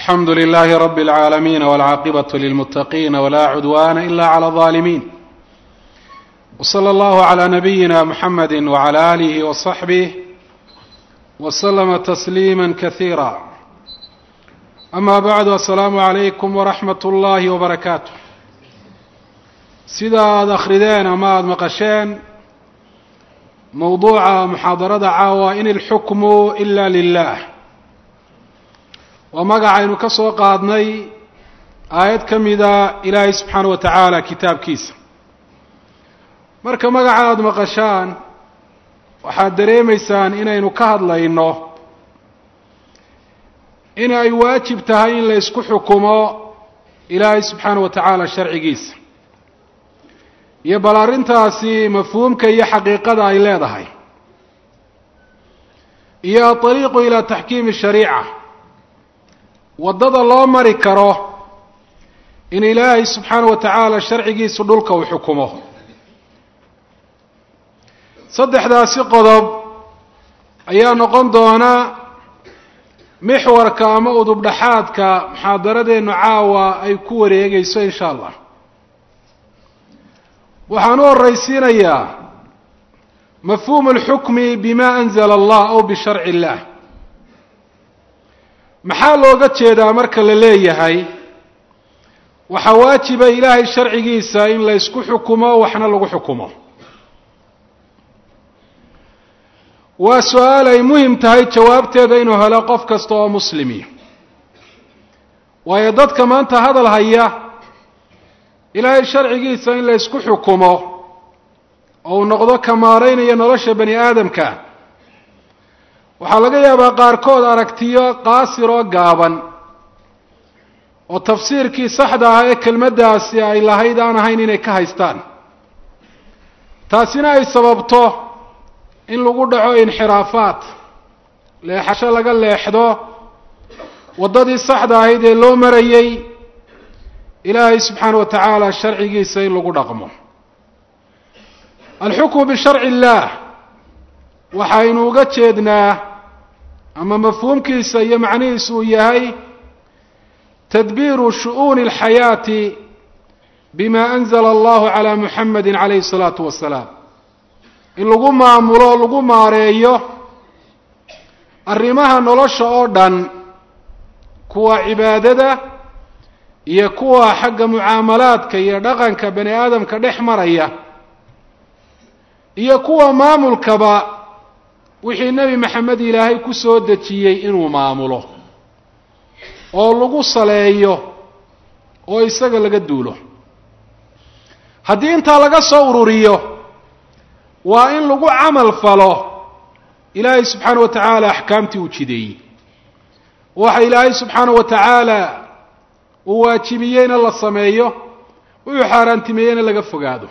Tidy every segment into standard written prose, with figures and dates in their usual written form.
الحمد لله رب العالمين والعاقبة للمتقين ولا عدوان إلا على الظالمين وصلى الله على نبينا محمد وعلى آله وصحبه وسلم تسليما كثيرا أما بعد السلام عليكم ورحمة الله وبركاته سيدا أخردين أما مقشين موضوع محاضرة عاوة إن الحكم إلا لله ومقعين كسو قادني آيات كميدة إلهي سبحانه وتعالى كتاب كيس marka magaca aad maqashaan waxaad dareemaysaan inaynu ka hadlayno in ay waajib tahay in la isku xukumo ilaahay subxaanahu wa tacaala sharcigiisa iyo bal arrintaasi mafhuumka iyo xaqiiqada ay leedahay iyo ariiqu ilaa taxkiimi shariica waddada loo mari karo in ilaahay subxaanahu wa tacaala sharcigiisu dhulka uu xukumo saddexdaasi qodob ayaa noqon doona mixwarka ama udubdhaxaadka muxaadaradeennu caawa ay ku wareegayso insha allah waxaan u horraysiinayaa mafhuumu alxukmi bima anzala allah aw bisharci illah maxaa looga jeedaa marka la leeyahay waxaa waajiba ilaahay sharcigiisa in la isku xukumo waxna lagu xukumo waa su-aal ay muhim tahay jawaabteeda inuu helo qof kasta oo muslimi waayo dadka maanta hadal haya ilaahay sharcigiisa in la isku xukumo oo uu noqdo ka maaraynaya nolosha bani aadamka waxaa laga yaabaa qaarkood aragtiyo qaasir oo gaaban oo tafsiirkii saxda ah ee kelmaddaasi ay lahayd aan ahayn inay ka haystaan taasina ay sababto in lagu dhaco inxiraafaat leexasho laga leexdo waddadii saxda ahayd ee loo marayay ilaahay subxaana wa tacaala sharcigiisa in lagu dhaqmo alxukmu bisharci illaah waxaynu uga jeednaa ama mafhuumkiisa iyo macnihiisu uu yahay tadbiiru shu'uuni alxayaati bima anzala allahu calaa muxamadi calayhi الsalaatu wasalaam in lagu maamulo o lagu maareeyo arrimaha nolosha oo dhan kuwa cibaadada iyo kuwa xagga mucaamalaadka iyo dhaqanka bani aadamka dhex maraya iyo kuwa maamulkaba wixii nebi maxamed ilaahay ku soo dejiyey inuu maamulo oo lagu saleeyo oo isaga laga duulo haddii intaa laga soo ururiyo waa in lagu camal falo ilaahay subxaanahu wa tacaala axkaamtii uu jideeyey waxa ilaahay subxaanahu wa tacaala uu waajibiyeyna la sameeyo wuxuu xaaraantimeeyeyna laga fogaado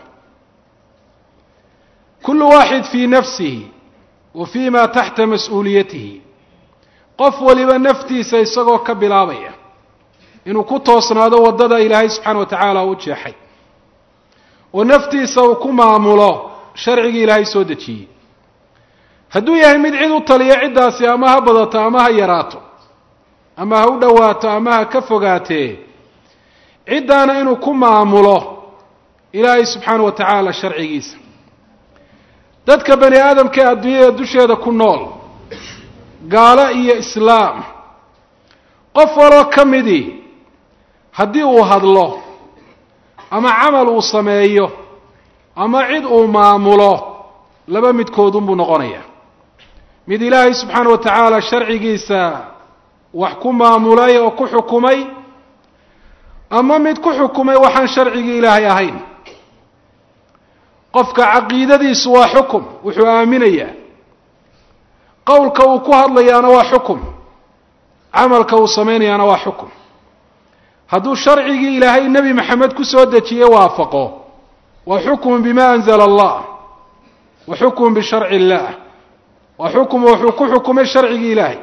kullu waaxid fii nafsihi wa fii ma taxta mas-uuliyatihi qof waliba naftiisa isagoo ka bilaabaya inuu ku toosnaado waddada ilaahay subxaana wa tacaala u jeexay oo naftiisa uu ku maamulo sharcigii ilaahay soo dejiyey hadduu yahay mid cid u taliya ciddaasi ama ha badato ama ha yaraato ama ha u dhowaato ama ha ka fogaatee ciddaana inuu ku maamulo ilaahay subxaana wa tacaala sharcigiisa dadka bani aadamka ee adduunyada dusheeda ku nool gaalo iyo islaam qof waloo ka midii haddii uu hadlo ama camal uu sameeyo ama cid uu maamulo laba midkoodunbuu noqonayaa mid ilaahay subxaana wa tacaala sharcigiisa wax ku maamulay oo ku xukumay ama mid ku xukumay waxaan sharcigii ilaahay ahayn qofka caqiidadiisu waa xukum wuxuu aaminayaa qowlka uu ku hadlayaana waa xukum camalka uu samaynayaana waa xukum hadduu sharcigii ilaahay nebi maxamed ku soo dejiyey waafaqo وxukm bma أnزl الlah وxukm bsharci الlah وxukm wuxuu ku xukumay sharcigii ilaahay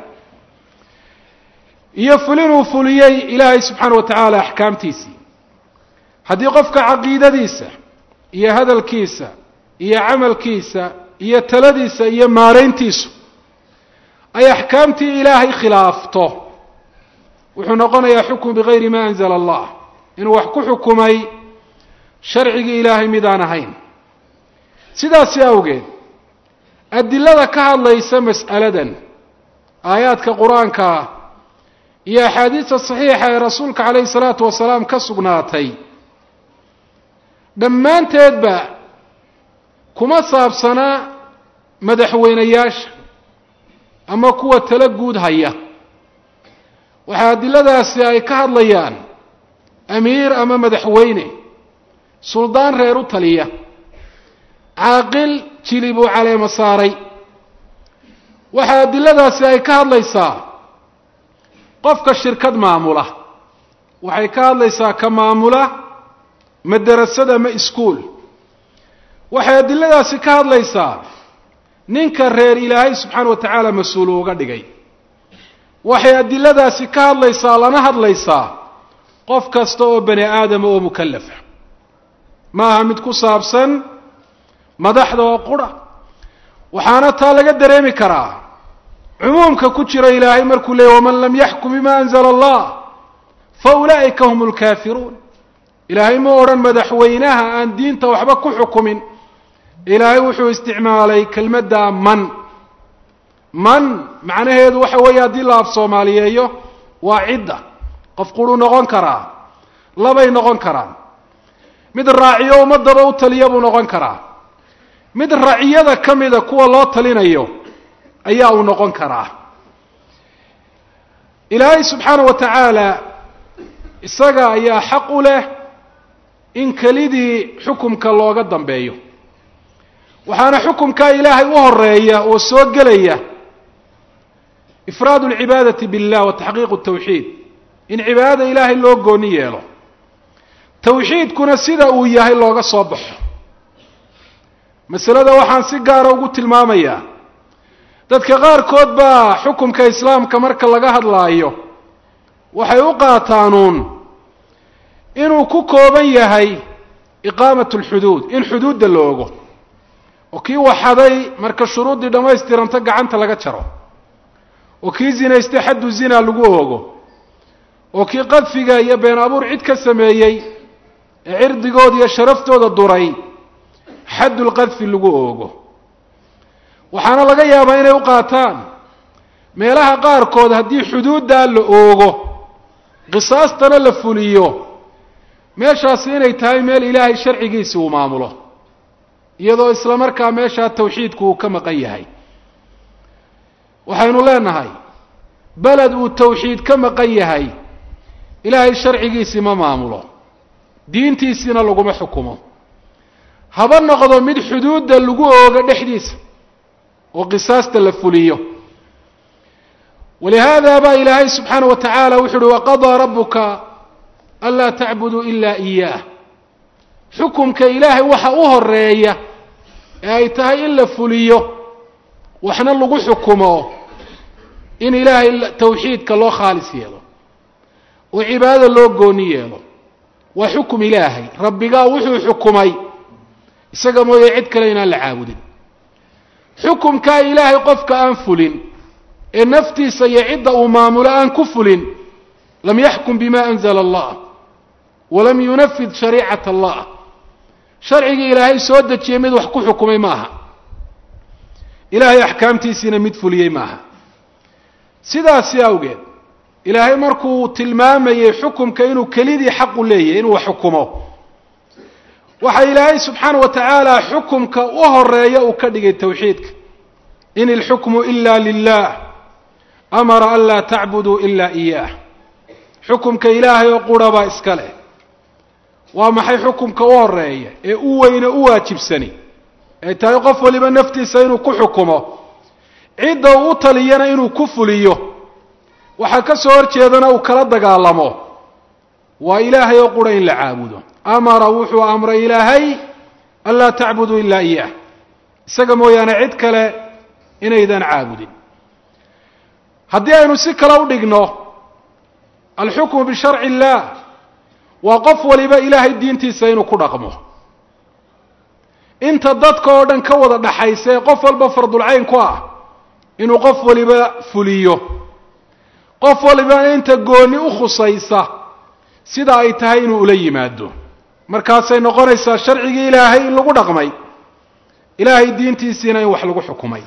iyo fulinuu fuliyey ilaahay subxaana wa tacaala axkaamtiisii haddii qofka caqiidadiisa iyo hadalkiisa iyo camalkiisa iyo taladiisa iyo maarayntiisu ay axkaamtii ilaahay khilaafto wuxuu noqonayaa xukm bigayri ma anzala allah inuu wax ku xukumay sharcigii ilaahay mid aan ahayn. sidaasi awgeed adilada ka hadlaysa mas'aladan aayaadka qur-aanka iyo axaadiista saxiixa ee rasuulka calayhi salaatu wasalaam ka sugnaatay dhammaanteedba kuma saabsanaa madaxweynayaasha ama kuwa tala guud haya. waxaa adiladaasi ay ka hadlayaan amiir ama madaxweyne, suldaan reer u taliya, caaqil jilib uu caleemo saaray. waxaa adiladaasi ay ka hadlaysaa qofka shirkad maamula, waxay ka hadlaysaa ka maamula madarasad ama iskuul. waxay adiladaasi ka hadlaysaa ninka reer ilaahay subxaana wa tacaala mas-uul uga dhigay. waxay adiladaasi ka hadlaysaa lana hadlaysaa qof kasta oo bani aadama oo mukallafa, ma aha mid ku saabsan madaxda oo qura. waxaana taa laga dareemi karaa cumuumka ku jira ilaahay markuu leeyay waman lam yaxkum bima anzala allah fa ulaa'ika hum lkaafiruun. ilaahay ma odhan madaxweynaha aan diinta waxba ku xukumin. ilaahay wuxuu isticmaalay kelmadda man macnaheedu waxa weeye haddii la af soomaaliyeeyo waa cidda. qof quruu noqon karaa, labay noqon karaan, mid raaciyo ummadaba u taliya buu noqon karaa, mid raciyada ka mida kuwa loo talinayo ayaa uu noqon karaa. ilaahay subxaana wa tacaala isaga ayaa xaq u leh in kelidii xukumka looga dambeeyo. waxaana xukumkaa ilaahay u horeeya oo soo gelaya ifraad alcibaadati billah wa taxqiiqu tawxiid, in cibaadada ilaahay loo gooni yeelo, tawxiidkuna sida uu yahay looga soo baxo. masalada waxaan si gaara ugu tilmaamayaa dadka qaarkood baa xukumka islaamka marka laga hadlaayo waxay u qaataanuun inuu ku kooban yahay iqaamat alxuduud, in xuduudda la ogo oo kii waxaday marka shuruuddii dhammaystiranto gacanta laga jaro, oo kii zinaystay xaddu zina lagu oogo, oo kii qadfiga iyo been abuur cid ka sameeyey ee cirdigooda iyo sharaftooda duray xaddulqadfi lagu oogo. waxaana laga yaabaa inay u qaataan meelaha qaarkood haddii xuduuddaa la oogo qisaastana la fuliyo meeshaasi inay tahay meel ilaahay sharcigiisi uu maamulo, iyadoo isla markaa meeshaa tawxiidku uu ka maqan yahay. waxaynu leenahay beled uu tawxiid ka maqan yahay ilaahay sharcigiisii ma maamulo, diintiisiina laguma xukumo. haba noqdo mid xuduudda lagu oogo dhexdiisa oo qisaasta la fuliyo. walihaada baa ilaahay subxaana wa tacaala wuxu uhi waqadaa rabuka anlaa tacbuduu ilaa iyaah. xukumka ilaahay waxa u horeeya ee ay tahay in la fuliyo waxna lagu xukumo in ilaahay tawxiidka loo khaalis yeelo oo cibaadada loo gooni yeelo. waa xukum ilaahay, rabbigaa wuxuu xukumay isaga mooye cid kale inaan la caabudin. xukumkaa ilaahay qofka aan fulin ee naftiisa iyo cidda uu maamulo aan ku fulin lam yaxkum bima anzala allah walam yunafid shariicata allah. sharcigii ilaahay soo dejiyey mid wax ku xukumay maaha, ilaahay axkaamtiisiina mid fuliyey maaha. sidaasi awgeed ilaahay markuu tilmaamayey xukumka inuu kelidii xaqu leeyahay inuu wax xukumo, waxa ilaahay subxaana wa tacaala xukumka u horeeya uu ka dhigay tawxiidka. in ilxukmu ila lilah amara an laa tacbuduu ila iyaah. xukumka ilaahay oo qura baa iska leh. waa maxay xukumka u horeeya ee u weyne u waajibsani ay tahay qof waliba naftiisa inuu ku xukumo, cidda uu u taliyana inuu ku fuliyo, waxaa ka soo horjeedana uu kala dagaalamo. waa ilaahay oo qura in la caabudo. amara wuxuu amray ilaahay an laa tacbuduu ilaa iyaah, isaga mooyaane cid kale inaydan caabudin. haddii aynu si kale u dhigno alxukmu bisharci illaah waa qof waliba ilaahay diintiisa inuu ku dhaqmo. inta dadka oo dhan ka wada dhaxaysa ee qof walba fardulcayn ku ah inuu qof waliba fuliyo qof waliba inta gooni u khusaysa sida ay tahay inuu ula yimaado markaasay noqonaysaa sharcigii ilaahay in lagu dhaqmay ilaahay diintiisiina in wax lagu xukumay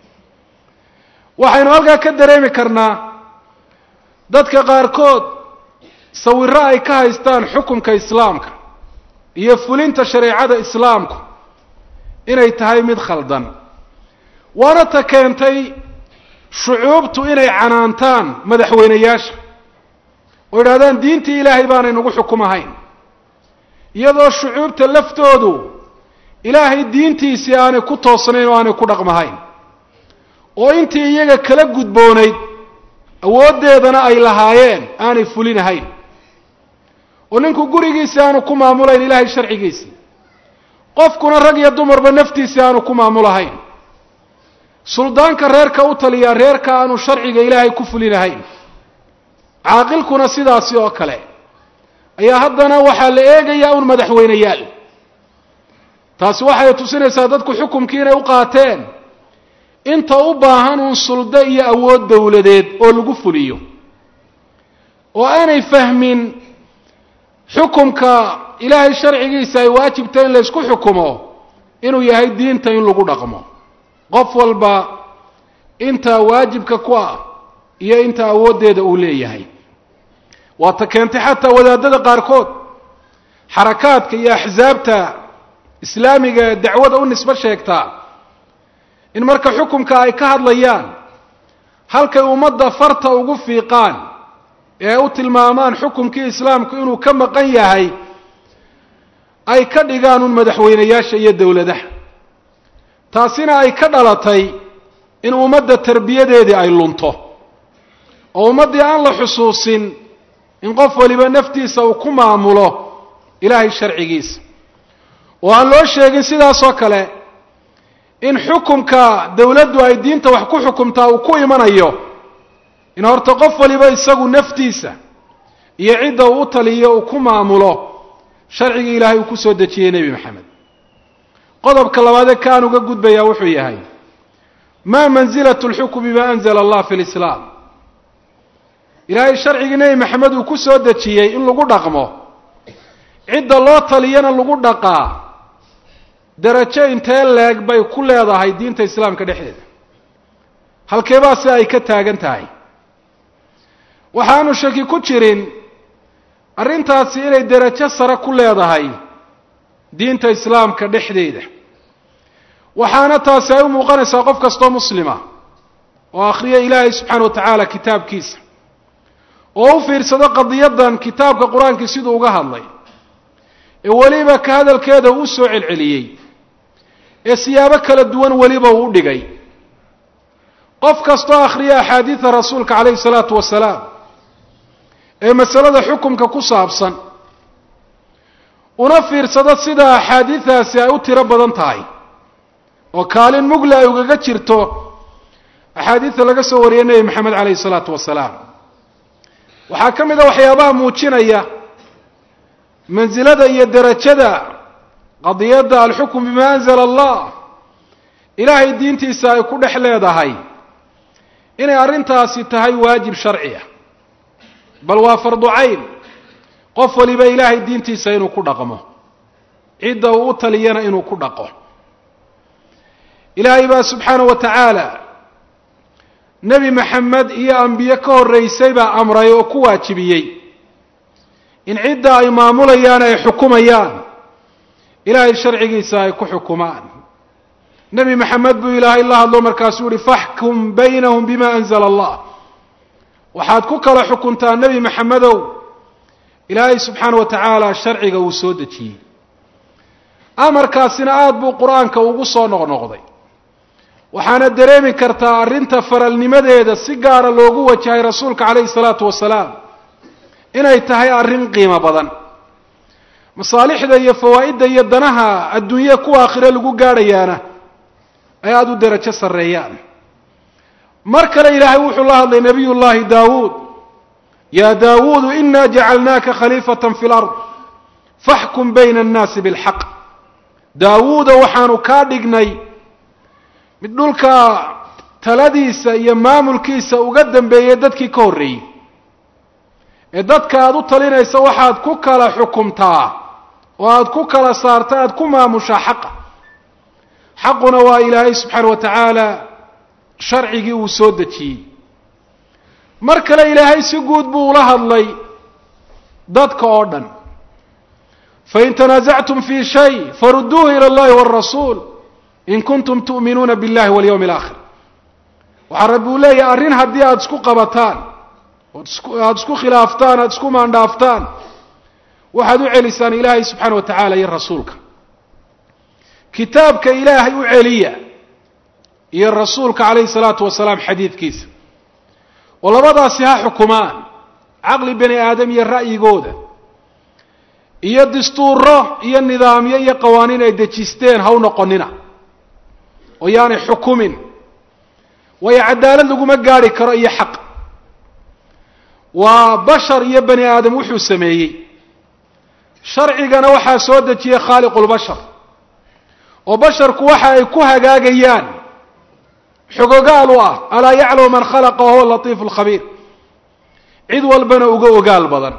waxaynu halkaa ka dareemi karnaa dadka qaarkood sawirro ay ka haystaan xukumka islaamka iyo fulinta shareecada islaamku inay tahay mid khaldan waana ta keentay shucuubtu inay canaantaan madaxweynayaasha oo yidhahdaan diintii ilaahay baanay nagu xukumahayn iyadoo shucuubta laftoodu ilaahay diintiisii aanay ku toosnayn oo aanay ku dhaqmahayn oo intii iyaga kala gudboonayd awooddeedana ay lahaayeen aanay fulinahayn oo ninku gurigiisii aanu ku maamulayn ilaahay sharcigiisii qofkuna rag iyo dumarba naftiisii aanu ku maamulahayn suldaanka reerka u taliyaa reerka aanu sharciga ilaahay ku fulinahayn caaqilkuna sidaasi oo kale ayaa haddana waxaa la eegayaa un madaxweyneyaal taasi waxay tusinaysaa dadku xukumkii inay u qaateen inta u baahan un suldo iyo awood dawladeed oo lagu fuliyo oo aanay fahmin xukumka ilaahay sharcigiisa ay waajibtay in la isku xukumo inuu yahay diinta in lagu dhaqmo qof walba inta waajibka ku ah iyo inta awooddeeda uu leeyahay waa ta keentay xataa wadaadada qaarkood xarakaadka iyo axsaabta islaamiga dacwada u nisbo sheegtaa in marka xukumka ay ka hadlayaan halkay ummadda farta ugu fiiqaan ee u tilmaamaan xukumkii islaamku inuu ka maqan yahay ay ka dhigaan un madaxweynayaasha iyo dawladaha taasina ay ka dhalatay in ummadda tarbiyadeedii ay lunto oo ummaddii aan la xusuusin in qof waliba naftiisa uu ku maamulo ilaahay sharcigiisa oo aan loo sheegin sidaasoo kale in xukumka dawladdu ay diinta wax ku xukumtaa uu ku imanayo in horta qof waliba isagu naftiisa iyo cidda uu u taliyo uu ku maamulo sharcigii ilaahay uu ku soo dejiyey nebi maxamed qodobka labaad ee kaan uga gudbayaa wuxuu yahay maa mansilatu lxukmi bima anzala allah fi lislaam ilaahay sharcigii nebi maxamed uu ku soo dejiyey in lagu dhaqmo cidda loo taliyana lagu dhaqaa darajo intee leeg bay ku leedahay diinta islaamka dhexdeeda halkeebaa si ay ka taagan tahay waxaanu shaki ku jirin arrintaasi inay darajo sare ku leedahay diinta islaamka dhexdeeda waxaana taasi ay u muuqanaysaa qof kastoo muslima oo akhriya ilaahay subxaana wa tacaala kitaabkiisa oo u fiirsado qadiyadan kitaabka qur-aankii siduu uga hadlay ee weliba ka hadalkeeda uu soo celceliyey ee siyaabo kala duwan weliba uu u dhigay qof kastoo akhriya axaadiida rasuulka calayhi salaatu wasalaam ee masalada xukumka ku saabsan una fiirsado sida axaadiidaasi ay u tiro badan tahay oo kaalin mugla ay ugaga jirto axaadiidta laga soo wariyay nebi maxamed calayhi salaatu wasalaam waxaa ka mid a waxyaabaha muujinaya mansilada iyo derajada qadiyadda alxukm bima anzala allah ilaahay diintiisa ay ku dhex leedahay inay arrintaasi tahay waajib sharciya bal waa fardu cayn qof waliba ilaahay diintiisa inuu ku dhaqmo cidda uu u taliyana inuu ku dhaqo ilaahay baa subxaanahu wa tacaala nebi maxamed iyo ambiye ka horraysay baa amray oo ku waajibiyey in cidda ay maamulayaan ay xukumayaan ilaahay sharcigiisa ay ku xukumaan nebi maxamed buu ilaahay la hadlo markaasuu yihi faxkum baynahum bima anzala allah waxaad ku kala xukuntaa nebi maxamedow ilaahay subxaanahu wa tacaala sharciga uu soo dejiyey amarkaasina aada buu qur-aanka ugu soo noqnoqday waxaana dareemi kartaa arrinta faralnimadeeda si gaara loogu wajahay rasuulka calayhi salaatu wasalaam inay tahay arrin qiimo badan masaalixda iyo fawaa'idda iyo danaha adduunye kuwa aakhire lagu gaadhayaana ay aada u derajo sarreeyaan mar kale ilaahay wuxuu la hadlay nabiy llahi daawuud yaa daawuudu inaa jacalnaaka khaliifatan fi lard faxkum bayna annaasi bilxaq daawuuda waxaanu kaa dhignay mid dhulka taladiisa iyo maamulkiisa uga dambeeyay dadkii ka horreeyey ee dadka aad u talinaysa waxaad ku kala xukumtaa oo aad ku kala saarta aad ku maamushaa xaqa xaquna waa ilaahay subxaana wa tacaala sharcigii uu soo dejiyey mar kale ilaahay si guud buu ula hadlay dadka oo dhan fain tanaasactum fii shay farudduuhu ila allahi wاrasuul in kuntum tu'minuuna biاllahi walyawmi اlaakhir waxaa rabbi uu leeyahay arrin haddii aada isku qabataan aada isku khilaaftaan aada isku maandhaaftaan waxaad u celisaan ilaahay subxaana wa tacaala iyo rasuulka kitaabka ilaahay u celiya iyo rasuulka calayhi salaatu wasalaam xadiidkiisa oo labadaasi ha xukumaan caqli bani aadam iyo ra'yigooda iyo dastuuro iyo nidaamyo iyo qawaaniin ay dejisteen ha u noqonina oo yaanay xukumin waayo cadaalad laguma gaari karo iyo xaq waa bashar iyo bani aadam wuxuu sameeyey sharcigana waxaa soo dejiyey khaaliqulbashar oo basharku waxa ay ku hagaagayaan xogogaal u ah alaa yaclamu man khalaqa wahuwa latiifu lkhabiir cid walbana uga ogaal badan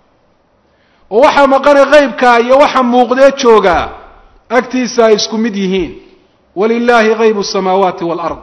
oo waxa maqane qaybkaa iyo waxa muuqdee joogaa agtiisa ay isku mid yihiin walilaahi haybu asamaawaati waalard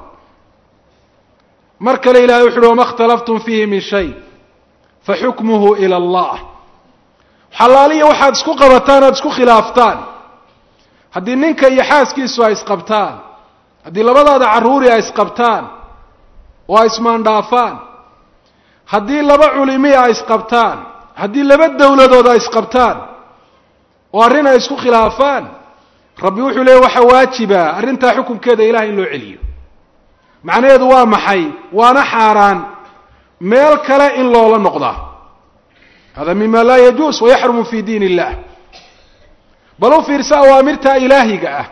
mar kale ilahay wuxu uhi wama اkhtalaftum fiihi min shay faxukmuhu ila allah xalaaliya waxaad isku qabataan aada isku khilaaftaan haddii ninka iyo xaaskiisu ay isqabtaan haddii labadaada carruuri ay isqabtaan oo ay ismaandhaafaan haddii laba culimi ay isqabtaan haddii laba dowladood ay isqabtaan oo arrin ay isku khilaafaan rabbi wuxuu leeyay waxa waajiba arrintaa xukunkeeda ilahay in loo celiyo macnaheedu waa maxay waana xaaraan meel kale in loola noqdaa hada mima laa yajuus wayaxrumu fi diin illah bal u fiirsa awaamirta ilaahiga ah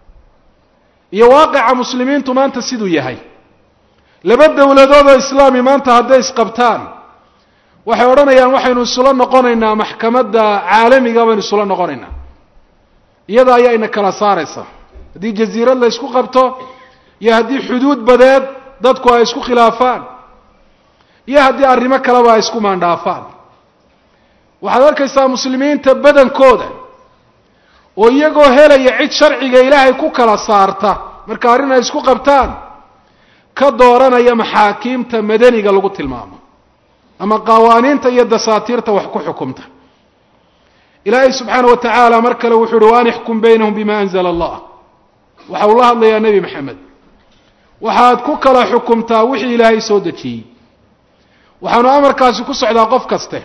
iyo waaqica muslimiintu maanta siduu yahay laba dowladood oo islaami maanta hadday isqabtaan waxay odhanayaan waxaynu isula noqonaynaa maxkamadda caalamiga baynu isula noqonaynaa iyada ayaa ina kala saaraysa haddii jasiirad la isku qabto iyo haddii xuduud badeed dadku ay isku khilaafaan iyo haddii arrimo kaleba ay isku maandhaafaan waxaad arkaysaa muslimiinta badankooda oo iyagoo helaya cid sharciga ilaahay ku kala saarta marka arrin ay isku qabtaan ka dooranaya maxaakiimta madaniga lagu tilmaamo ama qawaaniinta iyo dasaatiirta wax ku xukumta ilaahay subxaana wa tacaala mar kale wuxuu uhi waan ixkum baynahum bima anzala allah waxa uu la hadlayaa nebi maxamed waxaad ku kala xukumtaa wixii ilaahay soo dejiyey waxaanu amarkaasi ku socdaa qof kaste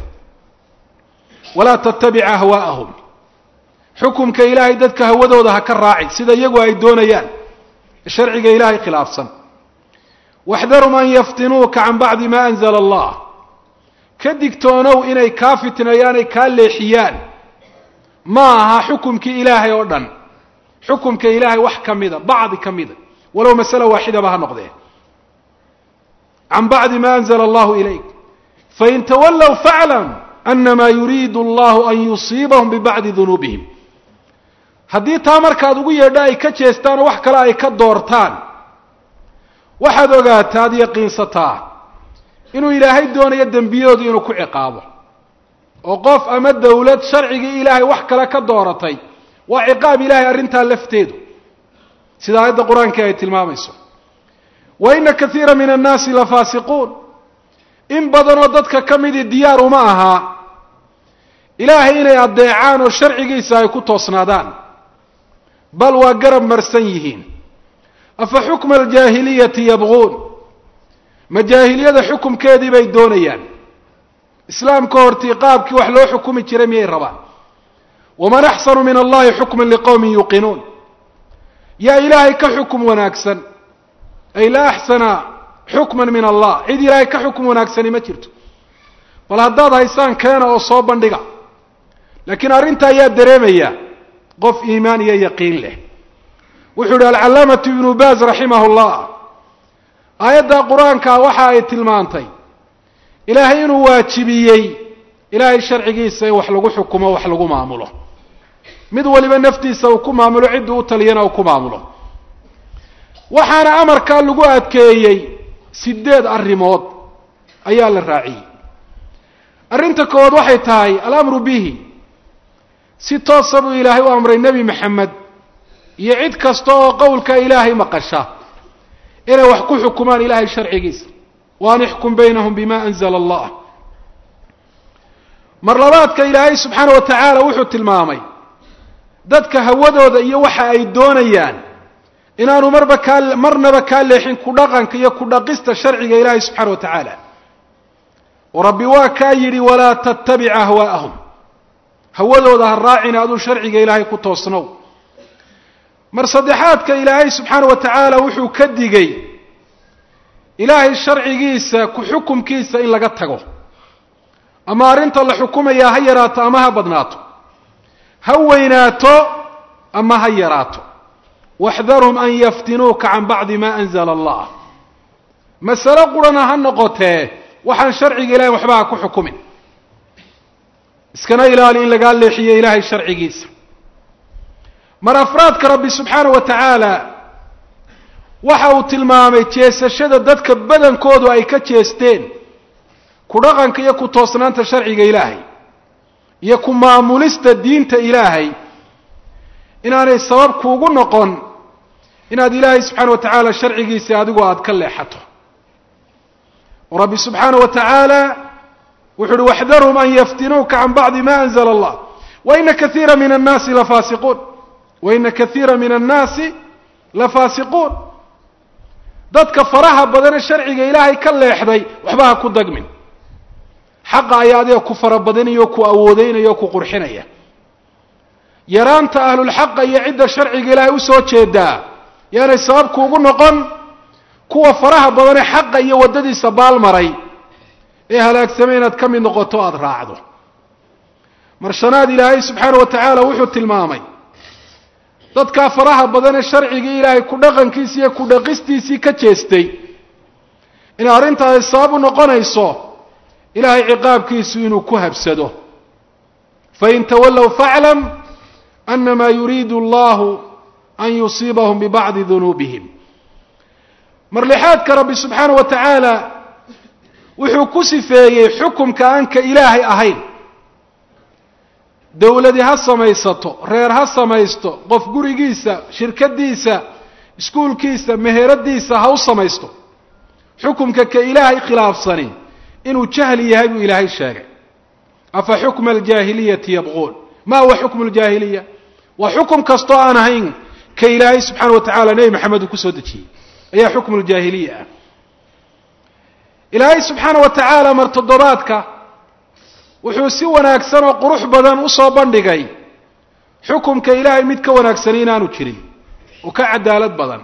walaa tattabic ahwaa'ahum xukumka ilaahay dadka hawadooda ha ka raaci sida iyagu ay doonayaan sharciga ilaahay khilaafsan waxdarum an yaftinuuka can bacdi ma anzala allah ka digtoonow inay kaa fitnayaan ay kaa leexiyaan ma aha xukumkii ilaahay oo dhan xukumka ilaahay wax ka mida bacdi ka mida walow masala waaxidaba ha noqdee can bacdi ma anzala allahu ilayk fain tawallow faclam anama yuriidu allahu an yusiibahum bibacdi dunuubihim haddii taa markaad ugu yeedho ay ka jeestaan oo wax kale ay ka doortaan waxaad ogaataa ad yaqiinsataa inuu ilaahay doonayo dembiyoodu inuu ku ciqaabo oo qof ama dawlad sharcigii ilaahay wax kale ka dooratay waa ciqaab ilaahay arrintaa lafteedu sida aayadda qur-aanka ay tilmaamayso wa ina kaiira min annaasi lafaasiquun in badanoo dadka ka midii diyaar uma ahaa ilaahay inay addeecaan oo sharcigiisa ay ku toosnaadaan bal waa garab marsan yihiin afa xukma aljaahiliyati yabquun ma jaahiliyada xukumkeedii bay doonayaan islaamka hortii qaabkii wax loo xukumi jiray miyay rabaan waman axsanu min allahi xukman liqowmin yuuqinuun yaa ilaahay ka xukum wanaagsan ay laa axsana xukman min allah cid ilaahay ka xukum wanaagsani ma jirto bal haddaad haysaan keena oo soo bandhiga laakiin arrinta ayaa dareemaya qof iimaan iyo yaqiin leh wuxuu yidhi alcalaamatu ibnu baaz raximah llah aayadda qur-aanka waxa ay tilmaantay ilaahay inuu waajibiyey ilaahay sharcigiisa in wax lagu xukumo wax lagu maamulo mid waliba naftiisa uu ku maamulo cidduu u taliyana uu ku maamulo waxaana amarkaa lagu adkeeyey 8 arrimood ayaa la raaciyey. arrinta koowaad waxay tahay al-amru bihi, si toosa buu ilaahay u amray nebi maxamed iyo cid kasta oo qowlka ilaahay maqasha inay wax ku xukumaan ilaahay sharcigiisa, wa an ixkum baynahum bima anzala allah. mar labaadka ilaahay subxaana wa tacaala wuxuu tilmaamay dadka hawadooda iyo waxa ay doonayaan inaanu marnaba kaa leexin ku dhaqanka iyo ku dhaqista sharciga ilaahay subxaana wa tacaala. oo rabbi waa kaa yidhi walaa tattabic ahwaa'ahum, hawadooda ha raacina aduu sharciga ilaahay ku toosnow. mar saddexaadka ilaahay subxaana wa tacaala wuxuu ka digay ilaahay sharcigiisa ku xukumkiisa in laga tago, ama arrinta la xukumayaa ha yaraato ama ha badnaato, ha weynaato ama ha yaraato. waxdarhum an yaftinuuka can bacdi ma anzala allah, masalo qurana ha noqotee waxaan sharciga ilahay waxba ha ku xukumin, iskana ilaali in lagaa leexiyo ilaahay sharcigiisa. mar afraadka rabbi subxaana wa tacaala waxa uu tilmaamay jeesashada dadka badankoodu ay ka jeesteen ku dhaqanka iyo ku toosnaanta sharciga ilaahay iyo ku maamulista diinta ilaahay, inaanay sabab kuugu noqon inaad ilaahay subxaana wa tacaala sharcigiisa adigu aad ka leexato. oo rabbi subxaana wa tacaala wuxu uhi waxdarhum an yaftinuuka can bacdi ma anzala allah waina kaiira min annaasi lafaasiquun waina kaiira min annaasi lafaasiquun. dadka faraha badane sharciga ilaahay ka leexday waxba ha ku dagmin, xaqa ayaa adiga ku fara badinayo, ku awoodeynaya o ku qurxinaya. yaraanta ahlulxaqa iyo cidda sharciga ilaahay usoo jeedaa yaanay sabab kuugu noqon kuwa faraha badane xaqa iyo waddadiisa baalmaray ee halaagsamay inaad ka mid noqoto aada raacdo. mar shanaad ilaahay subxaana wa tacaala wuxuu tilmaamay dadkaa faraha badane sharcigii ilaahay ku dhaqankiisii iyo ku dhaqistiisii ka jeestay in arrintaasi sabab u noqonayso ilaahay ciqaabkiisu inuu ku habsado. fain tawallow faclam anama yuriidu allahu an yusiibahum bibacdi dunuubihim. mar lixaadka rabbi subxaana wa tacaala wuxuu ku sifeeyey xukumka aan ka ilaahay ahayn. dawladi ha samaysato, reer ha samaysto, qof gurigiisa, shirkadiisa, iskuulkiisa, meheradiisa ha u samaysto, xukumka ka ilaahay khilaafsani inuu jahli yahay buu ilaahay sheegay. afa xukma aljaahiliyati yabquun, ma huwa xukmu ljaahiliya? waa xukum kastoo aan ahayn ka ilaahay subxaana wa tacaala nebi maxamed uu kusoo dejiyey ayaa xukmu ljaahiliya ah. ilaahay subxaana wa tacaala mar toddobaadka wuxuu si wanaagsan oo qurux badan usoo bandhigay xukumka ilaahay mid ka wanaagsani inaanu jirin oo ka cadaalad badan,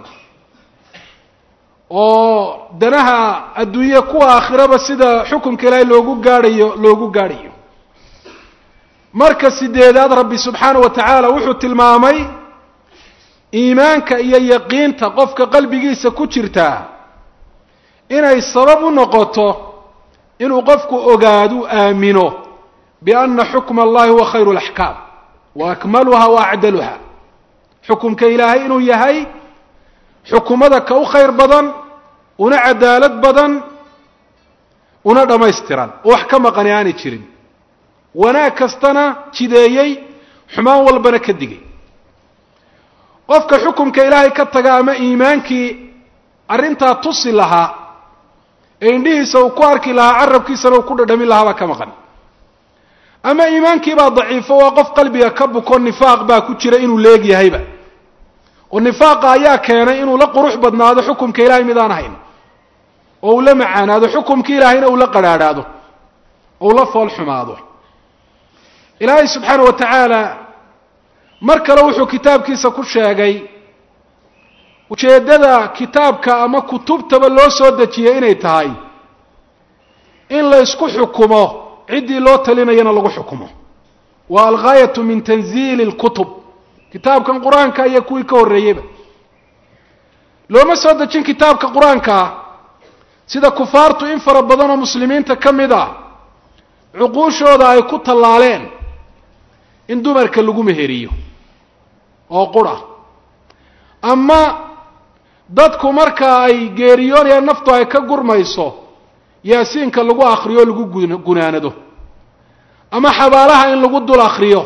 oo danaha adduunye kuwa aakhiraba sida xukumka ilaahay loogu gaadhayo. marka sideedaad rabbi subxaana wa tacaala wuxuu tilmaamay iimaanka iyo yaqiinta qofka qalbigiisa ku jirtaa inay sabab u noqoto inuu qofku ogaadu aamino bianna xukma allahi huwa khayru alaxkaam wa akmaluha wa acdaluha. xukumka ilaahay inuu yahay xukumada ka u khayr badan, una cadaalad badan, una dhammaystiran, oo wax ka maqani aanay jirin, wanaag kastana jideeyey, xumaan walbana ka digay. qofka xukumka ilaahay ka taga ama iimaankii arrintaa tusi lahaa ee indhihiisa uu ku arki lahaa, carabkiisana uu ku dhadhamin lahaa baa ka maqan. ama iimaankii baa daciifo, waa qof qalbiga ka buko, nifaaq baa ku jira inuu leegyahayba, oo nifaaqa ayaa keenay inuu la qurux badnaado xukumka ilaahay midaan ahayn, oo uu la macaanaado xukumkii ilaahayna uu la qadhaadhaado, oo uu la fool xumaado. ilaahay subxaana wa tacaala mar kale wuxuu kitaabkiisa ku sheegay ujeeddada kitaabka ama kutubtaba loo soo dejiyey inay tahay in la isku xukumo, ciddii loo talinayana lagu xukumo. waa algaayatu min tanziili اlkutub. kitaabkan qur-aanka iyo kuwii ka horreeyeyba looma soo dejin kitaabka qur-aankaa sida kufaartu in fara badan oo muslimiinta ka mid ah cuquushooda ay ku tallaaleen in dumarka lagu meheriyo oo qura, ama dadku marka ay geeriyoonayaan naftu ay ka gurmayso yaasiinka lagu akhriyo lagu gunaanado ama xabaalaha in lagu dul akhriyo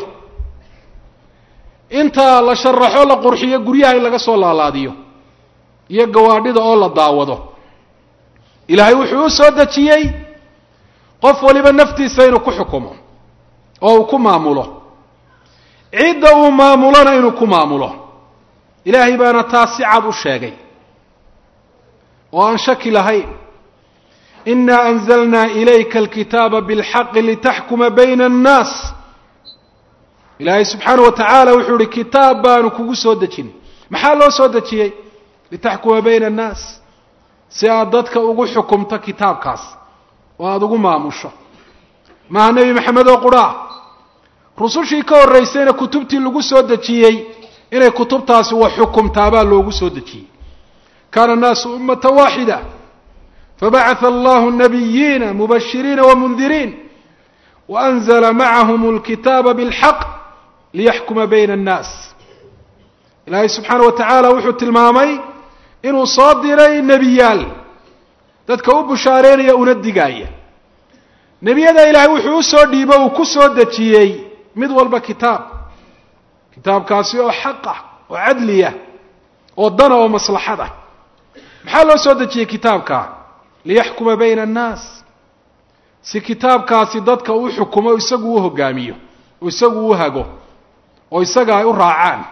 inta la sharaxo la qurxiyo guryaha in laga soo laalaadiyo iyo gawaadhida oo la daawado ilaahay wuxuu u soo dejiyey qof waliba naftiisa inuu ku xukumo oo uu ku maamulo cidda uu maamulana inuu ku maamulo ilaahay baana taas si cad u sheegay oo aan shaki lahayn inna anzalna ilayka alkitaaba bilxaqi litaxkuma bayna annaas ilaahay subxaanahu wa tacaala wuxuu ihi kitaab baanu kugu soo dejin maxaa loo soo dejiyey litaxkuma bayna annaas si aad dadka ugu xukumto kitaabkaas oo aada ugu maamusho maaha nebi maxamed oo qudhaa rusushii ka horraysayna kutubtii lagu soo dejiyey inay kutubtaasi wax xukumtaabaa loogu soo dejiyey kaana annaasu ummatan waaxida fabacatha allahu nabiyiina mubashiriina wamundiriin waanzala macahum alkitaaba bilxaq liyaxkuma bayna annaas ilaahay subxaana wa tacaala wuxuu tilmaamay inuu soo diray nebiyaal dadka u bushaareynaya una digaaya nebiyada ilaahay wuxuu u soo dhiibo uu ku soo dejiyey mid walba kitaabkaasi oo xaq ah oo cadliya oo dana oo maslaxad ah maxaa loo soo dejiyey kitaabka liyaxkuma bayna annaas si kitaabkaasi dadka uu xukumo isagu u hogaamiyo oo isagu u hago oo isaga ay u raacaan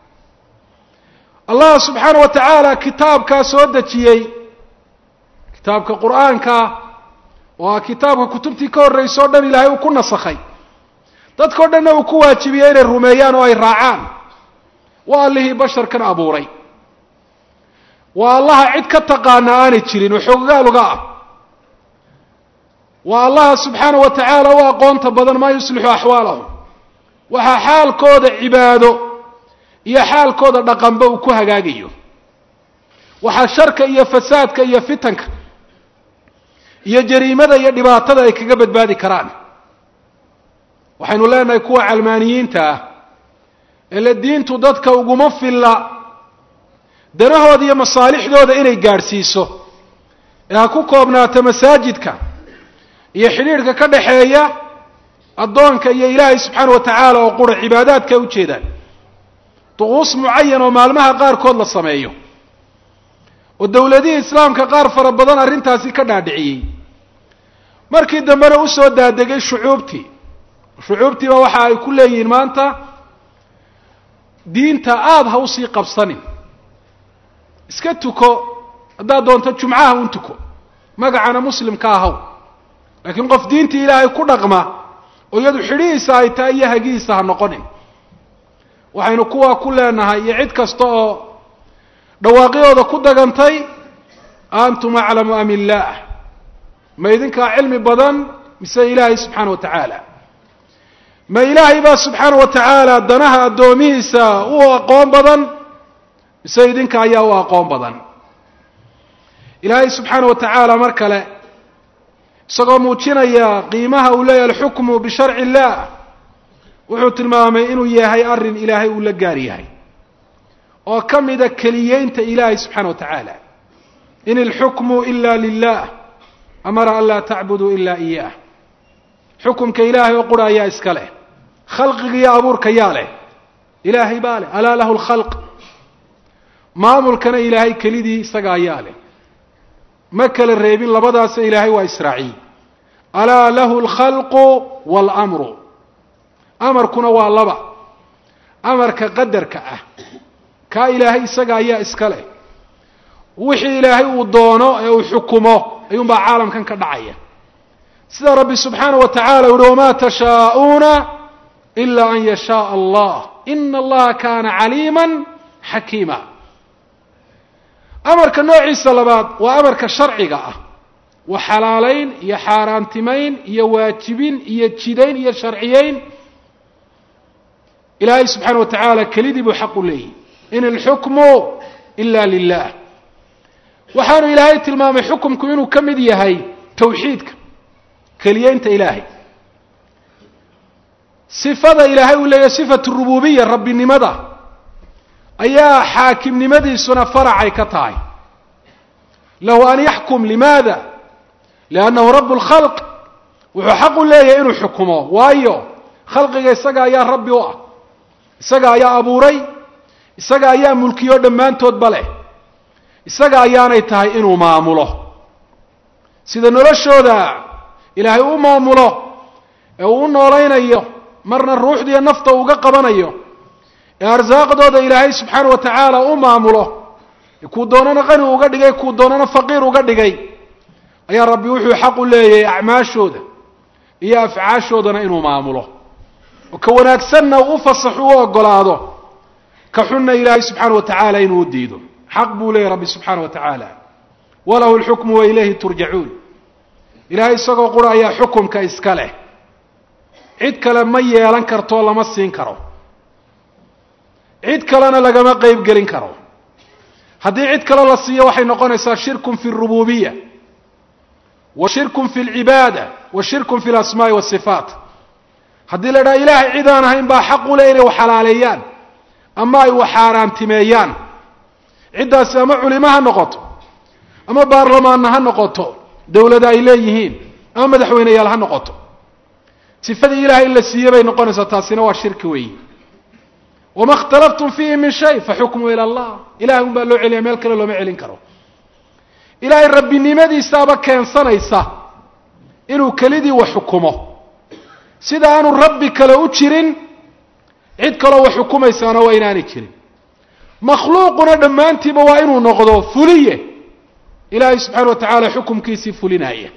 allah subxaana wa tacaala kitaabkaa soo dejiyey kitaabka qur'aanka waa kitaabka kutubtii ka horraysa o dhan ilaahay uu ku nasakhay dadkao dhanna uu ku waajibiyey inay rumeeyaan oo ay raacaan waa allihii basharkan abuuray waa allaha cid ka taqaana aanay jirin oo xoogaaluga ah waa allaha subxaana wa tacaala u aqoonta badan maa yuslixu axwaalahum waxaa xaalkooda cibaado iyo xaalkooda dhaqanba uu ku hagaagayo waxaa sharka iyo fasaadka iyo fitanka iyo jariimada iyo dhibaatada ay kaga badbaadi karaan waxaynu leenahay kuwa calmaaniyiinta ah ee diintu dadka uguma filla danahooda iyo masaalixdooda inay gaadhsiiso ee ha ku koobnaato masaajidka iyo xidhiidhka ka dhaxeeya addoonka iyo ilaahay subxaana wa tacaala oo qura cibaadaadka u jeedaan duquus mucayan oo maalmaha qaarkood la sameeyo oo dowladihii islaamka qaar fara badan arrintaasi ka dhaadhiciyey markii dambena u soo daadegay shucuubtiiba waxa ay ku leeyihiin maanta diinta aada ha usii qabsanin iska tuko haddaad doonto jumcaha un tuko magacana muslimka ahaw laakiin qof diintii ilaahay ku dhaqma oo iyadu xidhihiisa ay tahay iyo hagihiisa ha noqonin waxaynu kuwaa ku leenahay iyo cid kasta oo dhawaaqyooda ku dagantay antum aclamu am illaah ma idinkaa cilmi badan mise ilaahay subxaana wa tacaala ma ilaahay baa subxaana wa tacaala danaha addoomihiisa u aqoon badan mise idinka ayaa u aqoon badan ilaahay subxaana wa tacaala mar kale isagoo muujinaya qiimaha uu leeyahay alxukmu bisharci illah wuxuu tilmaamay inuu yahay arrin ilaahay uu la gaar yahay oo ka mida keliyeynta ilaahay subxaana wa tacaala in ilxukmu ila lilah amara an laa tacbuduu ila iyaah xukumka ilaahay oo qura ayaa iska leh khalqiga iyo abuurka yaa leh ilaahay baa leh alaa lahu lkhalq maamulkana ilaahay kelidii isaga ayaa leh ma kala reebin labadaasa ilaahay waa israaciy alaa lahu alkhalqu waalamru amarkuna waa laba amarka qadarka ah kaa ilaahay isaga ayaa iska leh wixii ilaahay uu doono ee uu xukumo ayuunbaa caalamkan ka dhacaya sida rabbi subxaana wa tacala uhi wamaa tashaa'uuna ila an yashaaa allah ina allaha kaana caliima xakiima amarka noociisa labaad waa amarka sharciga ah waa xalaalayn iyo xaaraantimayn iyo waajibin iyo jidayn iyo sharciyeyn ilaahay subxaana wa tacaala kelidii buu xaq u leeyahy in alxukmu ila lilah waxaanu ilaahay tilmaamay xukumku inuu ka mid yahay tawxiidka keliyeynta ilaahay sifada ilaahay uu leeyahay sifatu rububiya rabbinimada ayaa xaakimnimadiisuna faracay ka tahay له أن يحكم. لماذا؟ لأنه رب الخلق وحق ليه إنه حكمه وايو خلقه إساقا يا ربي وآه إساقا يا أبوري إساقا يا ملكيو دمان تود بله إساقا يا نيتهي إنه مامله سيدا نرشو ذا إلهي مامله أو نولين أيو مرنا الروح دي النفط وقبنا أيو أرزاق دودا إلهي سبحانه وتعالى مامله يكون دوننا غني وقدقى يكون دوننا فقير وقدقى يا ربي وحي حق ليه أعماشو ذا يا أفعاشو ذا إنه مامله وكوناك سنة وفصحوا وقلاده كحنا إلهي سبحانه وتعالى إنه وديده حق بولي ربي سبحانه وتعالى وله الحكم وإليه ترجعون. إلهي سقو قرأ يا حكم كإسكاله عيد كلام يالان كرتو الله مسين كرو عيد كلانا لقما قيب قلين كرو هذه عيد كلا لصية وحي نقونيسا شرك في الربوبية وشرك في العبادة وشرك في الأسماء والصفات. هذه لدى إله عيدانا هين حق ليلة وحلاليان أما وحاران تميان عدة سامع علماء النقطة أما بارلمانها النقطة دولة إليهين أما مدحوين يالها النقطة صفة إله إلا السيبة نقونيسا تاسنا والشرك وي وما اختلفتم فيه من شيء فحكمه إلى الله. إله بقى له علم يالك لو ما علم كرو إلهي ربي نمدي سابق كان صنيسا إنه كلدي وحكمه سيدا أنه ربي كلا أتشرين عد كلا وحكمه سانا وإناني تشرين مخلوقنا لما أنت بوائنه نقضه فلية إلهي سبحانه وتعالى حكم كيسي فلناية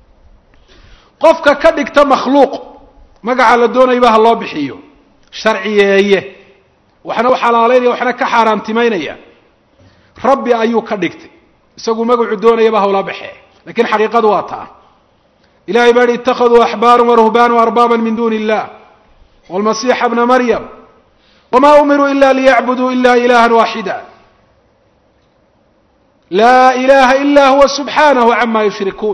قفك كدك تمخلوق مقع على الدون يباه الله بحيه شرعية وحنا وحلالين وحنا كحرام تمينيا ربي أيو كدكت سقوا مقع الدون يباه الله بحيه لكن حقيقة واطعة إلهي باري اتخذوا أحبار ورهبان وأربابا من دون الله والمسيح ابن مريم وما أمروا إلا ليعبدوا إلا إلها واحدا لا إله إلا هو سبحانه عما يشركون.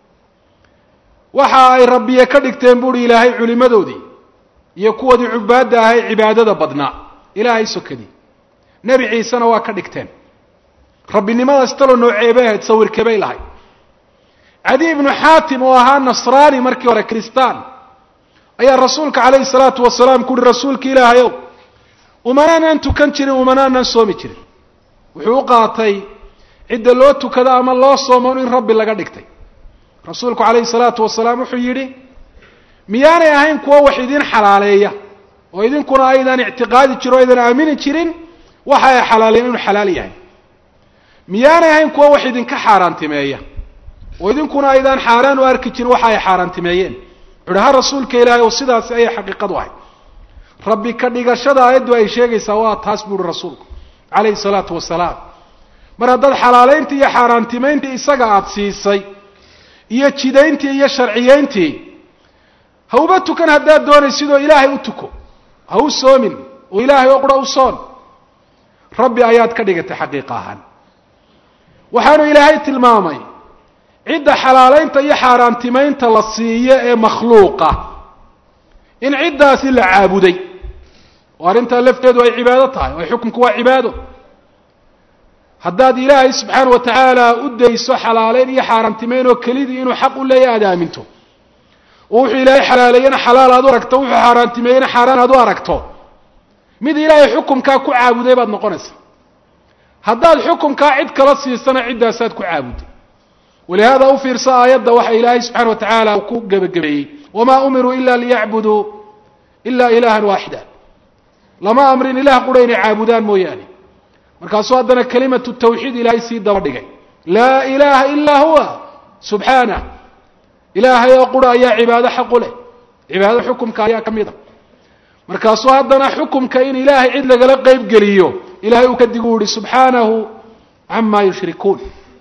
وحاي ربي يكدك تنبور إلهي علمدودي يكود عبادة هاي عبادة بدنا إلهي سكدي نبي عيسى وكدك تن ربي لماذا استلوا أنه عيباه تصور كبيل هاي عدي بن حاتم وها نصراني مركي ورا كريستان أي رسولك عليه الصلاة والسلام كل رسولك إله يوم ومنانا أنتو كنتري ومنانا نسومي تري وحوقاتي عدة لوتو كذا أما الله صومون إن ربي لقد دكتي رسولك عليه الصلاة والسلام وحيري ميانا يهين كوا وحيدين حلالية وإذن كنا أيضا اعتقادي ترو إذن آمين ترين وحيا حلالين حلالية ميانا يهين كوا وحيدين كحاران تماية وإذن كنا أيضا حاران واركتين وحيا حاران تمايين عدها رسولك إلهي وصدها أي حقيقة واحد ربي كدغ شدا يدو أي شيء سواء تحسب الرسول عليه الصلاة والسلام مرادد حلالينتي يا حارانتيمينتي إساقا عدسيسي إيا تشيدينتي إيا شرعيينتي هوبتو كان هداد دوني سيدو إلهي أتكو هو سومن وإلهي أقرأ صون ربي آيات كدغة حقيقة وحانو إلهي تلمامي عدة حلالينتي يا حارانتيمينتي لصية مخلوقة إن عدة سلع عابدي وأنت لفتد وهي عبادتها وحكمك هو عباده هداد إلهي سبحانه وتعالى أدي حلالين يا حارنتمين وكليدي إنه حق لا يأدامنته وحي إلهي حلالين حلال هذو ركته وحي حارنتمين حاران هذو ركته مد إلهي حكمك كو عابدي بعد نقنس هداد حكمك عد كلاسي السنة عدة ساد كو عابدي ولهذا أفر سآيات وحي إلهي سبحانه وتعالى وكو قبقبعي وما أمروا إلا ليعبدوا إلا إلها واحدا لما أمر إله قرين عابدان موياني مركاسو أدنا كلمة التوحيد إلهي سيد دردقي لا إله إلا هو سبحانه إله يقول يا عبادة حق له عبادة حكم كايا كميدا مركاسو أدنا حكم كاين إلهي عد لقلق قيب قليو إلهي يكدقوا سبحانه عما يشركون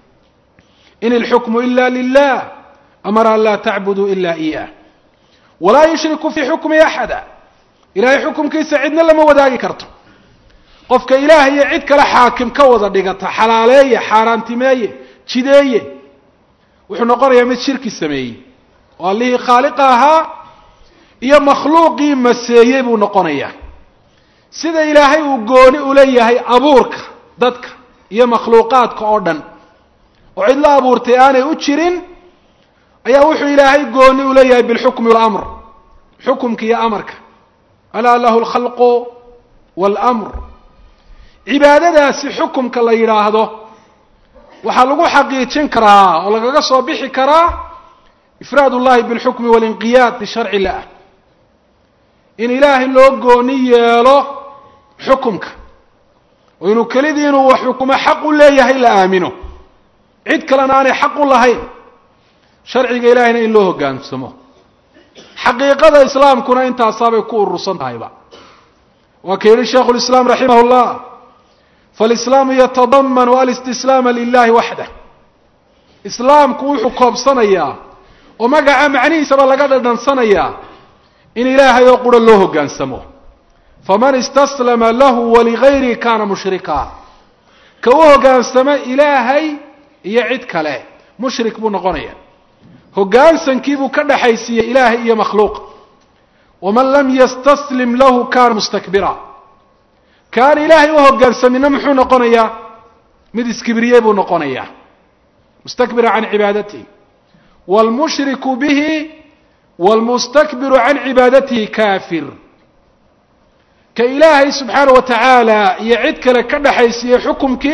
إن الحكم إلا لله أمر أن لا تعبدوا إلا إياه ولا يشرك في حكم أحدا إلهي حكم كيس عدنا لما وداقي كرتو قفك إلهي عدك لحاكم كوضا ديقتا حلالية حارانتمية جدية وحنا قرية من شرك السمية والله خالقها هي مخلوقي مسيب ونقنية سيدا إلهي وقوني أوليه أبورك ضدك هي مخلوقاتك أردن وعد لا أبورتي أنا أجرين أيا وحي إلهي قوني إليه بالحكم والأمر حكمك يا أمرك ألا له الخلق والأمر عبادة سي حكمك الله يراهده وحلقوا حقيقين كرا ولقوا صبيح كرا إفراد الله بالحكم والانقياد لشرع الله إن إلهي لو قوني له حكمك وإنه كليدين وحكم حق الله إلا آمنه عد كلنا أنا حق الله شرع إلهينا إن له قان سموه حقيقة الإسلام كنا أنت أصابه يكون الرسول هايبا وكيل الشيخ الإسلام رحمه الله فالإسلام يتضمن الاستسلام لله وحده إسلام كوحو كوب صنيا ومقع معني سبا لقد صنيا إن إله يقول الله قان سموه فمن استسلم له ولغيره كان مشركا كوه قان سما إلهي يعد كله مشرك بنغنيا هو قان سنكيبو كده حيثية إلهي مخلوق ومن لم يستسلم له كان مستكبرا كان إلهي وهو قان سمينا محو نقنيا مدس كبريبو نقنيا مستكبر عن عبادته والمشرك به والمستكبر عن عبادته كافر كإلهي سبحانه وتعالى يعدك لك حيثية حكمك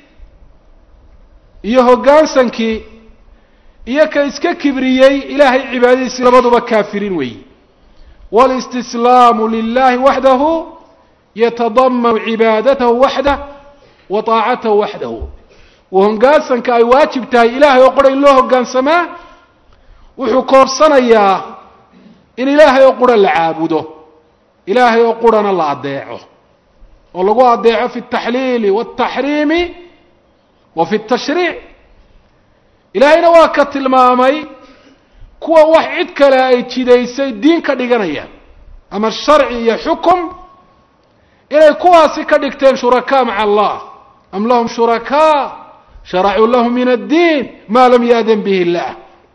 يهو قان سنكي إياك إسكا كبريي إلهي عبادي سلبضوا كافرين وي والاستسلام لله وحده يتضمن عبادته وحده وطاعته وحده وهم قاسا كأي واجب تاي إلهي وقل الله قان سما وحكور صنيا إن إلهي وقل العابده إلهي وقل أنا الله أدعه والله أدعه في التحليل والتحريم وفي التشريع إلهينا waa ka tilmaamay kuwa wax cid kale ay jidaysay diinka dhiganaya ama sharci iyo xukum inay kuwaasi ka dhigteen shuraka maca Allah am lahum shuraka shara'u lahum min ad-din ma lam ya'dan bihi Allah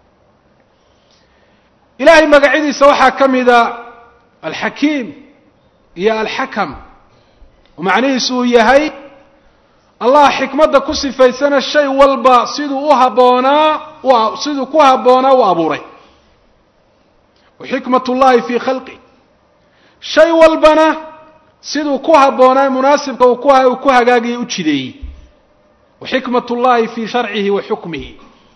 Ilaahay magaciisa waxa kamida al-Hakim iyo al-Hakam ومعنيسو yahay الله حكمته كصفيسنا الشيء والبا سيدو أهبونا وسيدو كهبونا وأبوري وحكمة الله في خلقه شيء والبنا سيدو كهبونا مناسب وكهجاجي أتشدي وحكمة الله في شرعه وحكمه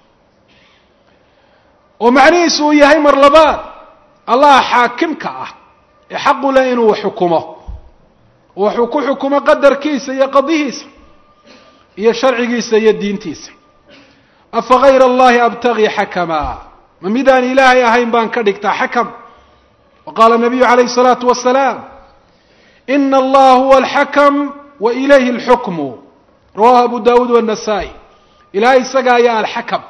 ومعني سوية هاي مرلبات الله حاكمك يحق لينه وحكمه وحكمه قدر كيس يقضيه هي شرعيسا هي دينتيسا أفغير الله أبتغي حكما من ميدان إلهي أهين بان كدكتا حكم وقال النبي عليه الصلاة والسلام إن الله هو الحكم وإليه الحكم رواه أبو داود والنسائي إلهي سقايا الحكم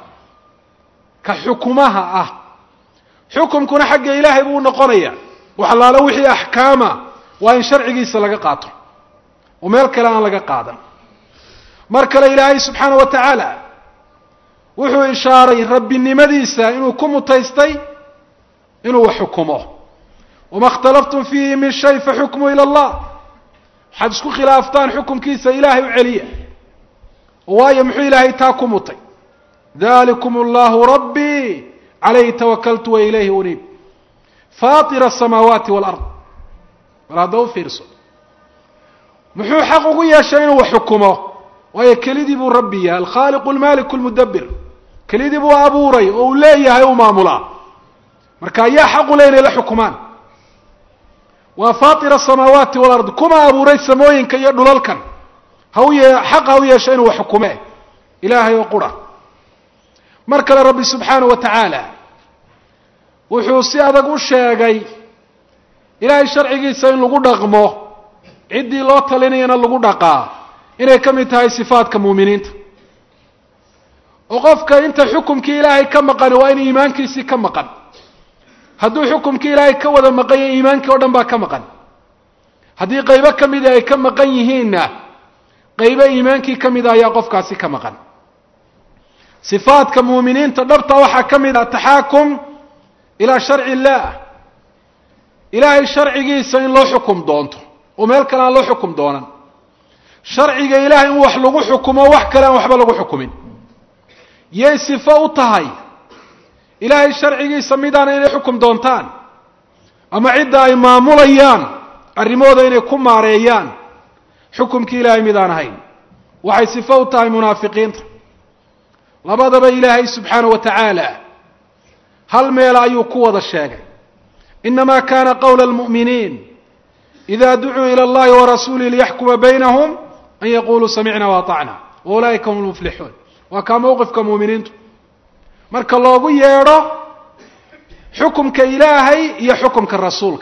كحكمها حكم كنا حق إلهي بو نقنيا وحلاله وحي أحكامه وإن شرعيسا لقا قاطع ومالك لان لقا قاطع markale ilaahay subhanahu wa ta'ala wuxuu ishaaray rabbinimadiisa inuu ku mutaystay inuu xukumo wama ikhtalaftum fihi min shay fa hukmu ila Allah had isku khilaaftaan xukumkiisa ilaahay u celiya waayo muxuu ilaahay taa ku mutay dhalikum Allah rabbi alayhi tawakkaltu wa ilayhi unib fatir as-samawati wal ard wala firso muxuu xaq ugu yeeshay inuu xukumo وهي كليدي بو ربي الخالق المالك المدبر كليدي بو أبوري أوليه ومامولا مركا يا حق لين لحكمان وفاطر السماوات والأرض كما أبوري سموين كي يدو للكن هو حق هو يشين وحكمه إلهي وقرى مركا لربي سبحانه وتعالى وحوسي هذا قوشي إلهي شرعي سين لقود أغمو عدي لوطة لنين لقود أقا inay kamid tahay sifaadka muuminiinta oo qofka inta xukumka Ilaahay ka maqan waa in iimaankiisa ka maqan hadduu xukumka Ilaahay ka wada maqan iimaanka oo dhan baa ka maqan haddii qaybo kamid ay ka maqan yihiinna qaybo iimaankii kamid ayaa qofkaasi ka maqan sifaadka muuminiinta dhabta waxa kamid ah taxaakum ila sharci Allah Ilaahay sharcigiisa in loo xukum doonto oo meel kale aan loo xukum doonan sharciga ilaahay wax lagu xukumo wax kale aan waxba lagu xukumin yay sifo u tahay ilaahay sharcigiisa midaan inay xukum doontaan ama cidda ay maamulayaan arrimooda inay ku maareeyaan xukumkii ilaahay midaan ahayn waxay sifo u tahay munaafiqiinta labadaba ilaahay subxaanahu wa tacaala hal meel ayuu ku wada sheegay inamaa kana qawla almu'miniin ida ducuu ila allahi warasuulihi liyaxkuma baynahum an yaquluu samicna waatacna waulaa'ika hum lmuflixuun waa kaa mowqifka muuminiintu marka loogu yeedho xukumka ilaahay iyo xukumka rasuulka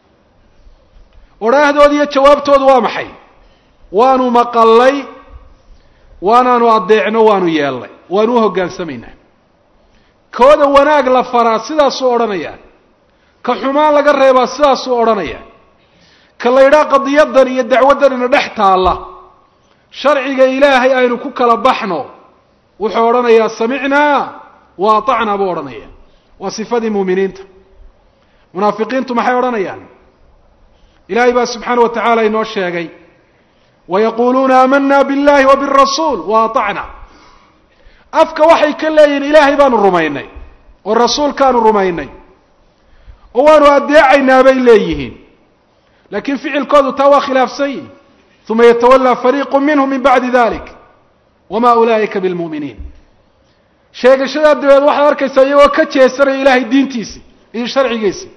odhaahdooda iyo jawaabtoodu waa maxay waanu maqallay waanaanu adeecno waanu yeelnay waanu u hoggaansamaynaa kooda wanaag la faraa sidaasuu odhanayaa ka xumaan laga reebaa sidaasuu odhanayaa ka la yidhaha qadiyadan iyo dacwaddan ina dhex taalla sharciga ilaahay aynu ku kala baxno wuxuu odhanayaa samicnaa wa atacnaa buu odhanaya waa sifadii muuminiinta munaafiqiintu maxay odhanayaan ilaahay baa subxaana wa tacaala inoo sheegay wayaquuluuna aamana biاllahi wa birasuul wa atacna afka waxay ka leeyihin ilaahay baanu rumaynay oo rasuulkaanu rumaynay oo waanu adeecaynaa bay leeyihiin laakiin ficilkoodu taa waa khilaafsan yihin uma yatawallaa fariiqu minhum min bacdi dalik wama ulaa'ika bilmu'miniin sheegashadaa dabeed waxaad arkaysaa iyagoo ka jeesanaya ilaahay diintiisi iyo sharcigiisi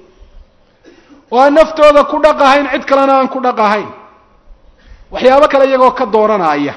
oo aan naftooda ku dhaqahayn cid kalena aan ku dhaqahayn waxyaabo kale iyagoo ka dooranaya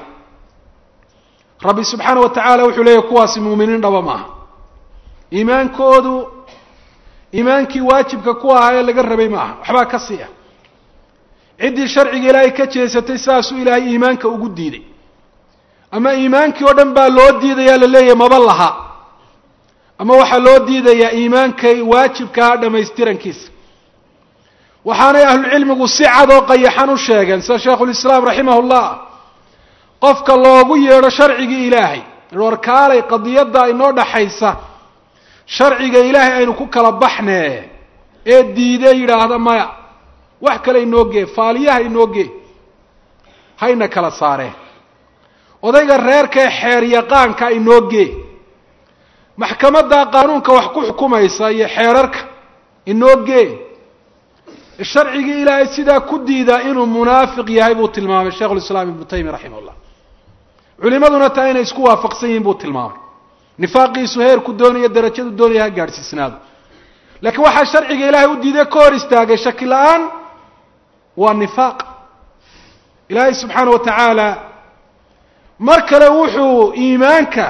rabbi subxaana wa tacaala wuxuu leeyahy kuwaasi muuminiin dhaba maaha iimaankoodu iimaankii waajibka ku ahaa ee laga rabay maaha waxbaa ka sii ah ciddii sharciga ilaahay ka jeesatay sidaasuu ilaahay iimaanka ugu diiday ama iimaankii oo dhan baa loo diidayaa la leeyahay maba laha ama waxaa loo diidayaa iimaankay waajibkaha dhamaystirankiisa waxaanay ahlucilmigu si cad oo qayaxan u sheegeen sida sheikhulislaam raximahullah qofka loogu yeedho sharcigii ilaahay warkaalay qadiyadda inoo dhaxaysa sharciga ilaahay aynu ku kala baxnee ee diidee yidhaahda maya wax kale inoo gee faaliyaha inoo gee hayna kala saareen odayga reerkaee xeer yaqaanka inoo gee maxkamadda qaanuunka wax ku xukumaysa iyo xeerarka inoo gee sharcigii ilaahay sidaa ku diidaa inuu munaafiq yahay buu tilmaamay sheikhulislaam ibnu taymiya raximahullah culimaduna taa inay isku waafaqsan yihiin buu tilmaamay nifaaqiisu heerku doonaya darajadu doonaya ha gaadhsiisnaado laakiin waxaa sharciga ilaahay u diiday ka hor istaagay shaki la-aan waa nifaaq ilaahay subxaana wa tacaala mar kale wuxuu iimaanka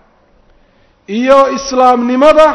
iyo islaamnimada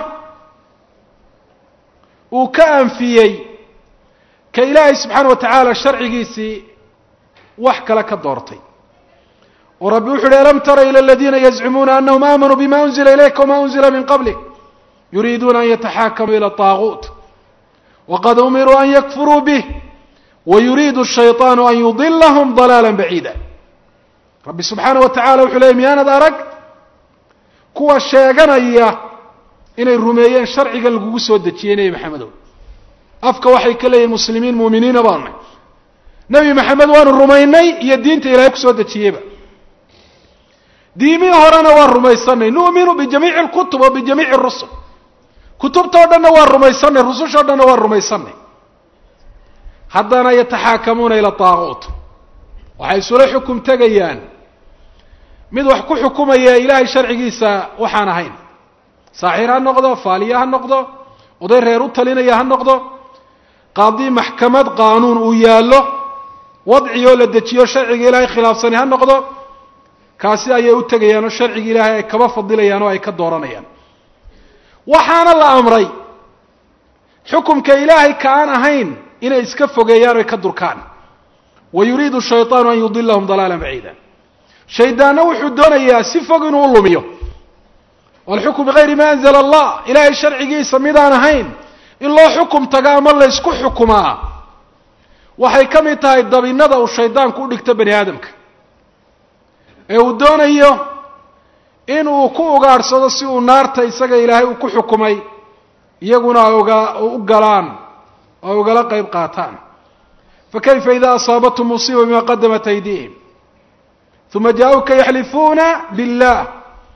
uu ka anfiyey ka ilaahay subxaana wa tacaala sharcigiisii wax kale ka doortay oo rabbi wuxu uhi alam tara ilى اladina yazcumuuna anahum aamanuu bima unzila ilayka wma unzila min qablik yuriiduuna an yataxaakamuu ilى الطaaguut waqad umiruu an yakfuruu bih wayuriidu الshayطaanu an yudilahum ضalaala baciida rabbi subxaana wa tacala wuxuu leeyay miyaanad arag kuwa sheeganaya inay rumeeyeen sharcigan lagugu soo dejiyey nebi maxamedow afka waxay ka leeyihin muslimiin muuminiina baanay nebi maxamed waanu rumaynay iyo diinta ilaahay kusoo dejiyeyba diimihii horena waa rumaysanay nu'minu bijamiici اlkutub wa bijamiici اrusul kutubtao dhanna waa rumaysanay rusushao dhanna waa rumaysanay haddana yataxaakamuuna ila طaaguut waxay isula xukum tegayaan mid wax ku xukumaya ilaahay sharcigiisa waxaan ahayn saaxir ha noqdo faaliya ha noqdo oday reer u talinaya ha noqdo qaadi maxkamad qaanuun uu yaallo wadciyoo la dejiyo sharciga ilaahay khilaafsani ha noqdo kaasi ayay u tegayaan oo sharciga ilaahay ay kaba fadilayaan oo ay ka dooranayaan waxaana la amray xukumka ilaahay ka aan ahayn inay iska fogeeyaan o ay ka durkaan wayuriidu shayطaanu an yudilahum dalaala baciida shaydaanna wuxuu doonayaa si fog inuu u lumiyo walxukm bigayri ma anzla allah ilaahay sharcigiisa midaan ahayn in loo xukum taga ama laysku xukumaa waxay ka mid tahay dabinada uu shaydaanku u dhigto bani aadamka ee uu doonayo in uu ku ugaadhsado si uu naarta isaga ilaahay uu ku xukumay iyaguna u galaan oo ugala qayb qaataan fakayfa ida asaabathum musiiba bima qadamat aydihim uma jaa-uuka yaxlifuuna billah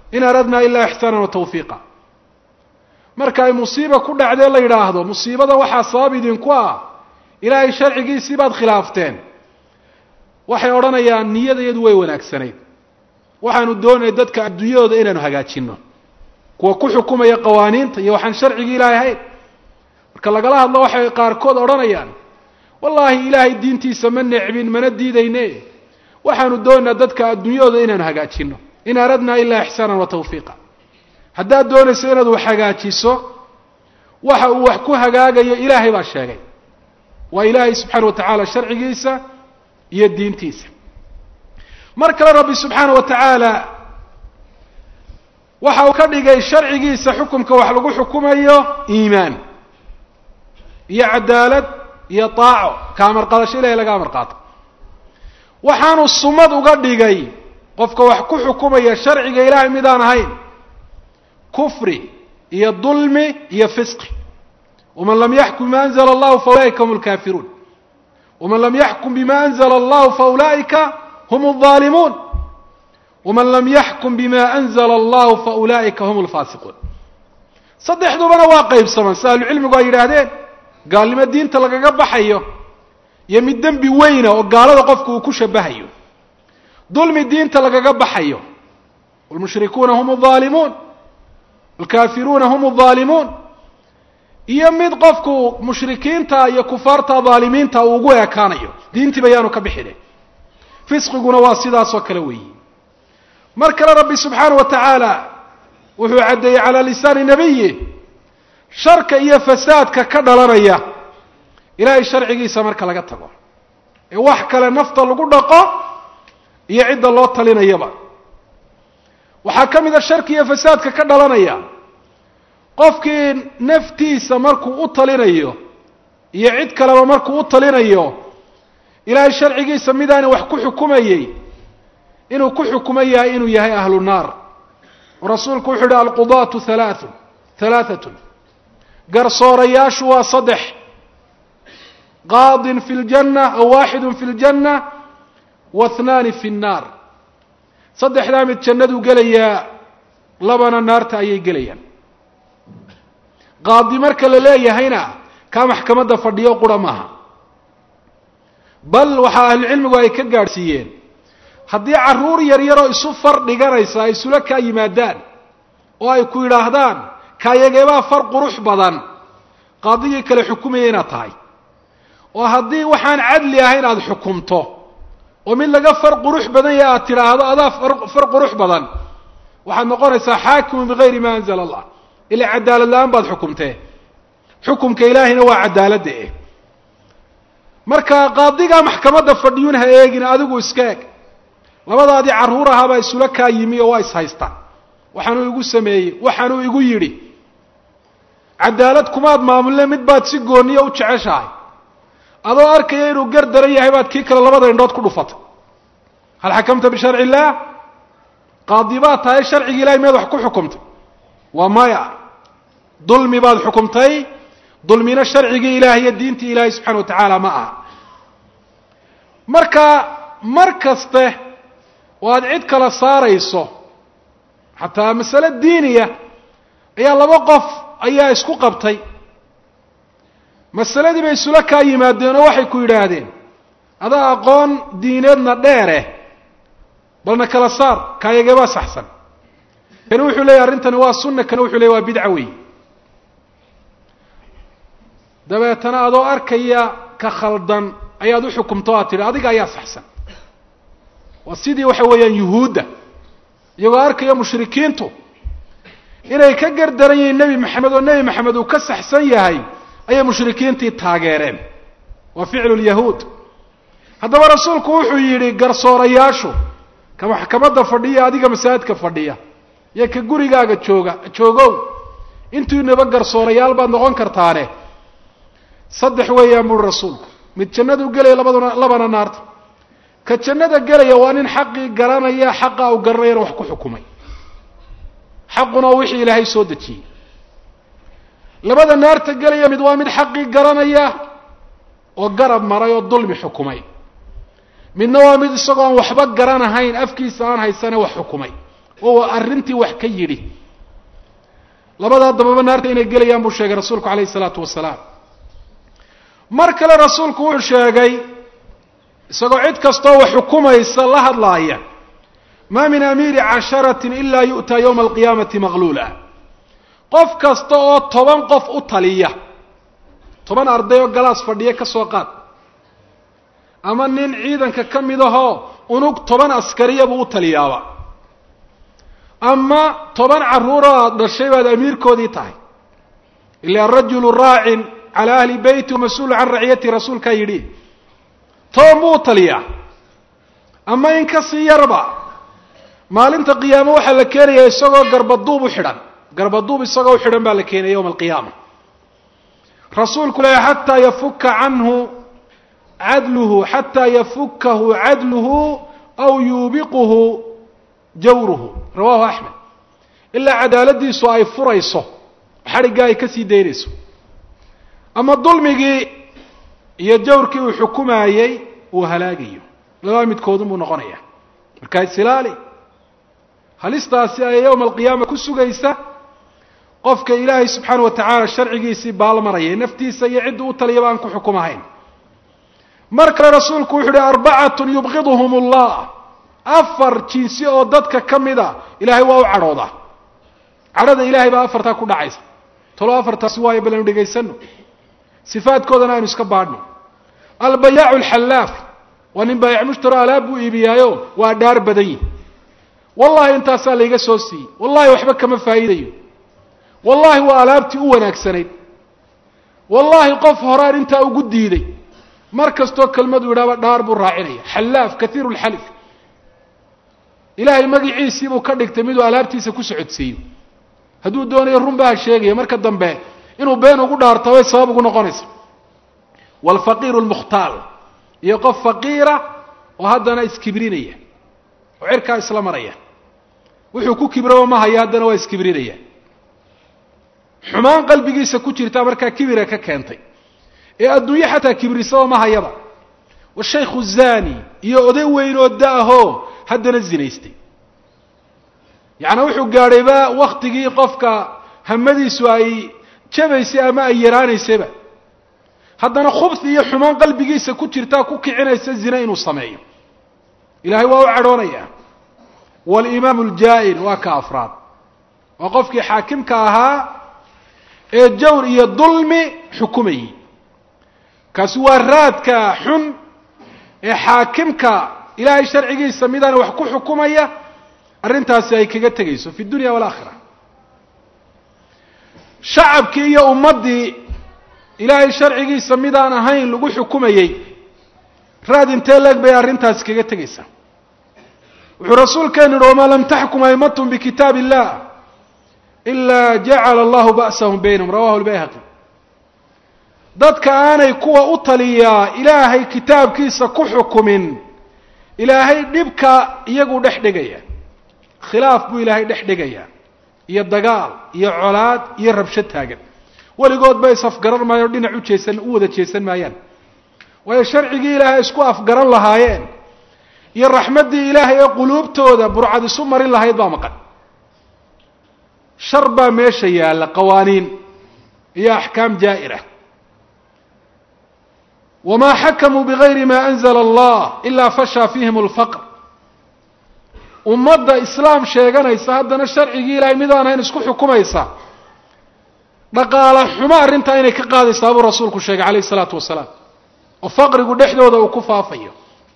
in aradnaa ilaa ixsaanan wa tawfiiqa marka ay musiiba ku dhacdee la yidhaahdo musiibada waxaa sabab idinku ah ilaahay sharcigiisii baad khilaafteen waxay odhanayaan niyadayadu way wanaagsanayd waxaanu doonay dadka adduunyadooda inaanu hagaajinno kuwa ku xukumaya qawaaniinta iyo waxaan sharcigii ilaahay ahayn marka lagala hadlo waxay qaarkood odhanayaan wallaahi ilaahay diintiisa ma necbin mana diidayne waxaanu doonaa dadka adduunyadooda inaanu hagaajinno in aradnaa ilaa ixsaanan wa tawfiiqa haddaad doonayso inaad wax hagaajiso waxa uu wax ku hagaagayo ilaahay baa sheegay waa ilaahay subxaana wa tacaala sharcigiisa iyo diintiisa mar kale rabbi subxaana wa tacaala waxa uu ka dhigay sharcigiisa xukumka wax lagu xukumayo iimaan iyo cadaalad iyo taaco ka amar qaadasho ilahay laga amar qaato waxaanu sumad uga dhigay qofka wax ku xukumaya sharciga ilaahay midaan ahayn kufri iyo dulmi iyo fisqi waman lam yaxkum bima anzala allahu faulaa'ika hum lkaafiruun waman lam yaxkum bima anzala allahu faulaa'ika hum alظaalimuun waman lam yaxkum bima anzala allahu faulaa'ika hum alfaasiquun saddexdubana waa qaybsaman si ahlucilmigu ay yidhaahdeen gaalnimo diinta lagaga baxayo iyo mid dembi weyna oo gaalada qofku uu ku shabahayo dulmi diinta lagaga baxayo wاlmushrikuuna hum الظaalimuun wاlkaafiruuna hum الظaalimuun iyo mid qofku mushrikiinta iyo kufaarta dhaalimiinta uu ugu ekaanayo diintii bayaanu ka bixine fisqiguna waa sidaasoo kale weeyi mar kale rabbi subxaanaه wa tacaala wuxuu caddeeyey calى lisaani nabiyi sharka iyo fasaadka ka dhalanaya ilaahay sharcigiisa marka laga tago ee wax kale nafta lagu dhaqo iyo cidda loo talinayaba waxaa ka mid a sharki iyo fasaadka ka dhalanaya qofkii naftiisa markuu u talinayo iyo cid kaleba markuu u talinayo ilaahay sharcigiisa midaani wax ku xukumayey inuu ku xukuman yahay inuu yahay ahlu naar rasuulku wuxuu yihi alqudaatu halaaatun garsoorayaashu waa saddex qaadin fi ljanna aw waaxidun fi ljanna waithnaani fi nnaar saddexdaa mid jannaduu gelayaa labana naarta ayay gelayaan qaadi marka la leeyahayna kaa maxkamadda fadhiyo qura maaha bal waxaa ahlucilmigu ay ka gaadhsiiyeen haddii carruur yaryaroo isu far dhiganaysa ay isula kaa yimaadaan oo ay ku yidhaahdaan kaayageebaa far qurux badan qaadigii kale xukumaya inaad tahay oo haddii waxaan cadli ahayn aada xukumto oo mid laga far qurux badan yahay aad tidhaahdo adaa far qurux badan waxaad noqonaysaa xaakimun bigayri ma anzala allah ilaa cadaalad la-aan baad xukumtee xukumka ilaahayna waa cadaaladda marka qaadigaa maxkamadda fadhiyun ha eegin adigu iska eg labadaadii carruur ahaabaa isula kaa yimi oo waa ishaystaan waxaanuu igu sameeyey waxaanuu igu yidhi cadaalad kumaad maamulle mid baad si gooniya u jeceshahay adoo arkaya inuu gar daran yahay baad kii kale labada indhood ku dhufatay hal xakamta bisharci illaah qaadi baad tahay sharciga ilahay miyaad wax ku xukumtay waa maya dulmi baad xukumtay dulmina sharcigii ilaah iyo diintii ilaahay subxana wa tacaala ma aha marka mar kaste oo aad cid kala saarayso xataa masale diiniya ayaa laba qof ayaa isku qabtay masaladii bay isula kaa yimaadeen oo waxay ku yidhaahdeen adaa aqoon diineedna dheere balna kala saar kaayageebaa saxsan kani wuxuu leeyahy arrintani waa sunna kani wuxuu leeyahy waa bidca wey dabeetana adoo arkaya ka khaldan ayaad u xukumto o aad tidhi adiga ayaa saxsan waa sidii waxa weeyaan yuhuudda iyagoo arkaya mushrikiintu inay ka gardaran yihiin nebi maxamed oo nebi maxamed uu ka saxsan yahay ayay mushrikiintii taageereen waa ficlu lyahuud haddaba rasuulku wuxuu yidhi garsoorayaashu ka maxkamadda fadhiya adiga masaajidka fadhiya iyo ka gurigaaga joogow intiinaba garsoorayaal baad noqon kartaane saddex weeyaan buuri rasuulku mid jannadu gelaya labana naarta ka jannada gelaya waa nin xaqii garanaya xaqa uu garanayana wax ku xukumay xaquna wixii ilaahay soo dejiyey labada naarta gelaya mid waa mid xaqii garanaya oo garab maray oo dulmi xukumay midna waa mid isagoo aan waxba garanahayn afkiisa aan haysane wax xukumay oo arrintii wax ka yidhi labadaa dababa naarta inay gelayaan buu sheegay rasuulku calayhi salaatu wasalaam mar kale rasuulku wuxuu sheegay isagoo cid kastoo wax xukumaysa la hadlaaya ma min amiiri casharatin ilaa yu'taa yowma alqiyaamati maqluula qof kasta oo 10 qof u taliya 10 arday oo galaas fadhiya ka soo qaad ama nin ciidanka ka mid ahoo unug 10 askariya buu u taliyaaba ama 10 carruur oo dhashay baad amiirkoodii tahay ilaa rajulu raacin cala ahli beyti mas-uul can raciyati rasuulkaa yidhi 10 buu u taliyaa ama in ka sii yarba maalinta qiyaamo waxaa la keenayaa isagoo garbaduub u xidhan garbaduub isagoo u xidhan baa la keenaya yowma alqiyaama rasuulku le xataa yafuka canhu cadluhu xataa yafukahu cadluhu aw yuubiquhu jawruhu rawaahu axmed ilaa cadaaladiisu ay furayso xadhiggaa ay ka sii daynayso ama dulmigii iyo jawrkii uu xukumaayey uu halaagayo labaa midkoodun buu noqonaya markaa isilaali halistaasi ay yowma alqiyaama ku sugaysa qofka ilaahay subxaana wa tacaala sharcigiisii baalmaraya naftiisa iyo cidda u taliyaba aan ku xukumahayn mar kale rasuulku wuxu uhi 4 yubqiduhum allah 4 jinsi oo dadka ka mida ilaahay waa u cadhoodaa cadhada ilaahay baa 4taa ku dhacaysa talo 4taasi waayo balanu dhegaysano sifaadkoodana aynu iska baadhno albayaacu alxallaaf waa nin baayac mushtaro alaab buu iibiyaayo waa dhaar badan yihi wallahi intaasaa layga soo siiyey wallahi waxba kama faa'iidayo wallahi waa alaabtii u wanaagsanayd wallahi qof horaan intaa ugu diiday mar kastoo kelmadu yidhaaba dhaar buu raacinaya xallaaf kaiiru lxalif ilaahay magiciisii buu ka dhigtay miduu alaabtiisa ku socodsiiyo hadduu doonayo run baa ha sheegaya marka dambe inuu been ugu dhaarta way sabab ugu noqonaysa waalfaqiiru lmukhtaal iyo qof faqiira oo haddana iskibrinaya oo cirkaa isla maraya wuxuu ku kibraba ma haya haddana waa iskibrinaya xumaan qalbigiisa ku jirtaa markaa kibira ka keentay ee adduunye xataa kibrisaba ma hayaba washaykhu zani iyo oday weyn oo da-ahoo haddana zinaystay yacni wuxuu gaadhayba waktigii qofka hamadiisu ay jabaysay ama ay yaraanaysayba haddana khubsi iyo xumaan qalbigiisa ku jirtaa ku kicinaysa zina inuu sameeyo ilaahay waa u cadhoonaya walimaamu aljaa'ir waa ka afraad waa qofkii xaakimka ahaa ee jawr iyo dulmi xukumayey kaasi waa raadka xun ee xaakimka ilaahay sharcigiisa midaan wax ku xukumaya arrintaasi ay kaga tegayso fi dunya waalaakhira shacabkii iyo ummaddii ilaahay sharcigiisa midaan ahayn lagu xukumayey raad intee leeg bay arrintaasi kaga tegaysaa wuxuu rasuulkeenu yihi wamaa lam taxkum aymatum bikitaab illah ilaa jacala allahu ba'sahum baynahum rawahu lbayhaqi dadka aanay kuwa u taliyaa ilaahay kitaabkiisa ku xukumin ilaahay dhibka iyagu dhex dhigaya khilaaf buu ilaahay dhex dhigaya iyo dagaal iyo colaad iyo rabsho taagan weligood bay isafgaran maayaan o dhinac u wada jeesan maayaan waayo sharcigii ilaahay isku afgaran lahaayeen iyo raxmaddii ilaahay ee quluubtooda burcad isu marin lahayd baa maqan shar baa meesha yaalla qawaaniin iyo axkaam jaa'ira wamaa xakamuu bigayri maa anzala allah ilaa fashaa fiihim alfaqr ummadda islaam sheeganaysa haddana sharcigii ilaahay mid aan ahayn isku xukumaysa dhaqaala xumo arrintaa inay ka qaadaysaa buu rasuulku sheegay calayhi isalaatu wasalaam oo faqrigu dhexdooda uu ku faafayo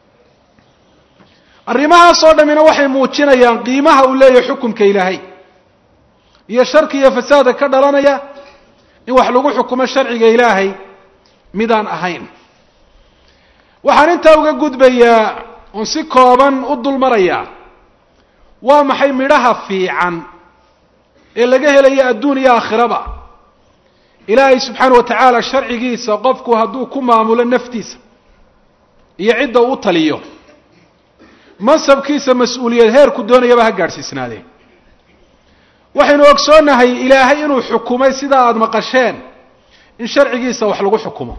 arrimahaasoo dhammina waxay muujinayaan qiimaha uu leeyahay xukumka ilaahay iyo sharki iyo fasaada ka dhalanaya in wax lagu xukumo sharciga ilaahay midaan ahayn waxaan intaa uga gudbayaa oon si kooban u dul marayaa waa maxay midhaha fiican ee laga helaya adduun iyo aakhiraba ilaahay subxaana wa tacaala sharcigiisa qofku hadduu ku maamulo naftiisa iyo cidda uu taliyo mansabkiisa mas-uuliyad heerku doonayaba ha gaadhsiisnaadeen waxaynu ogsoonnahay ilaahay inuu xukumay sidaa aada maqasheen in sharcigiisa wax lagu xukumo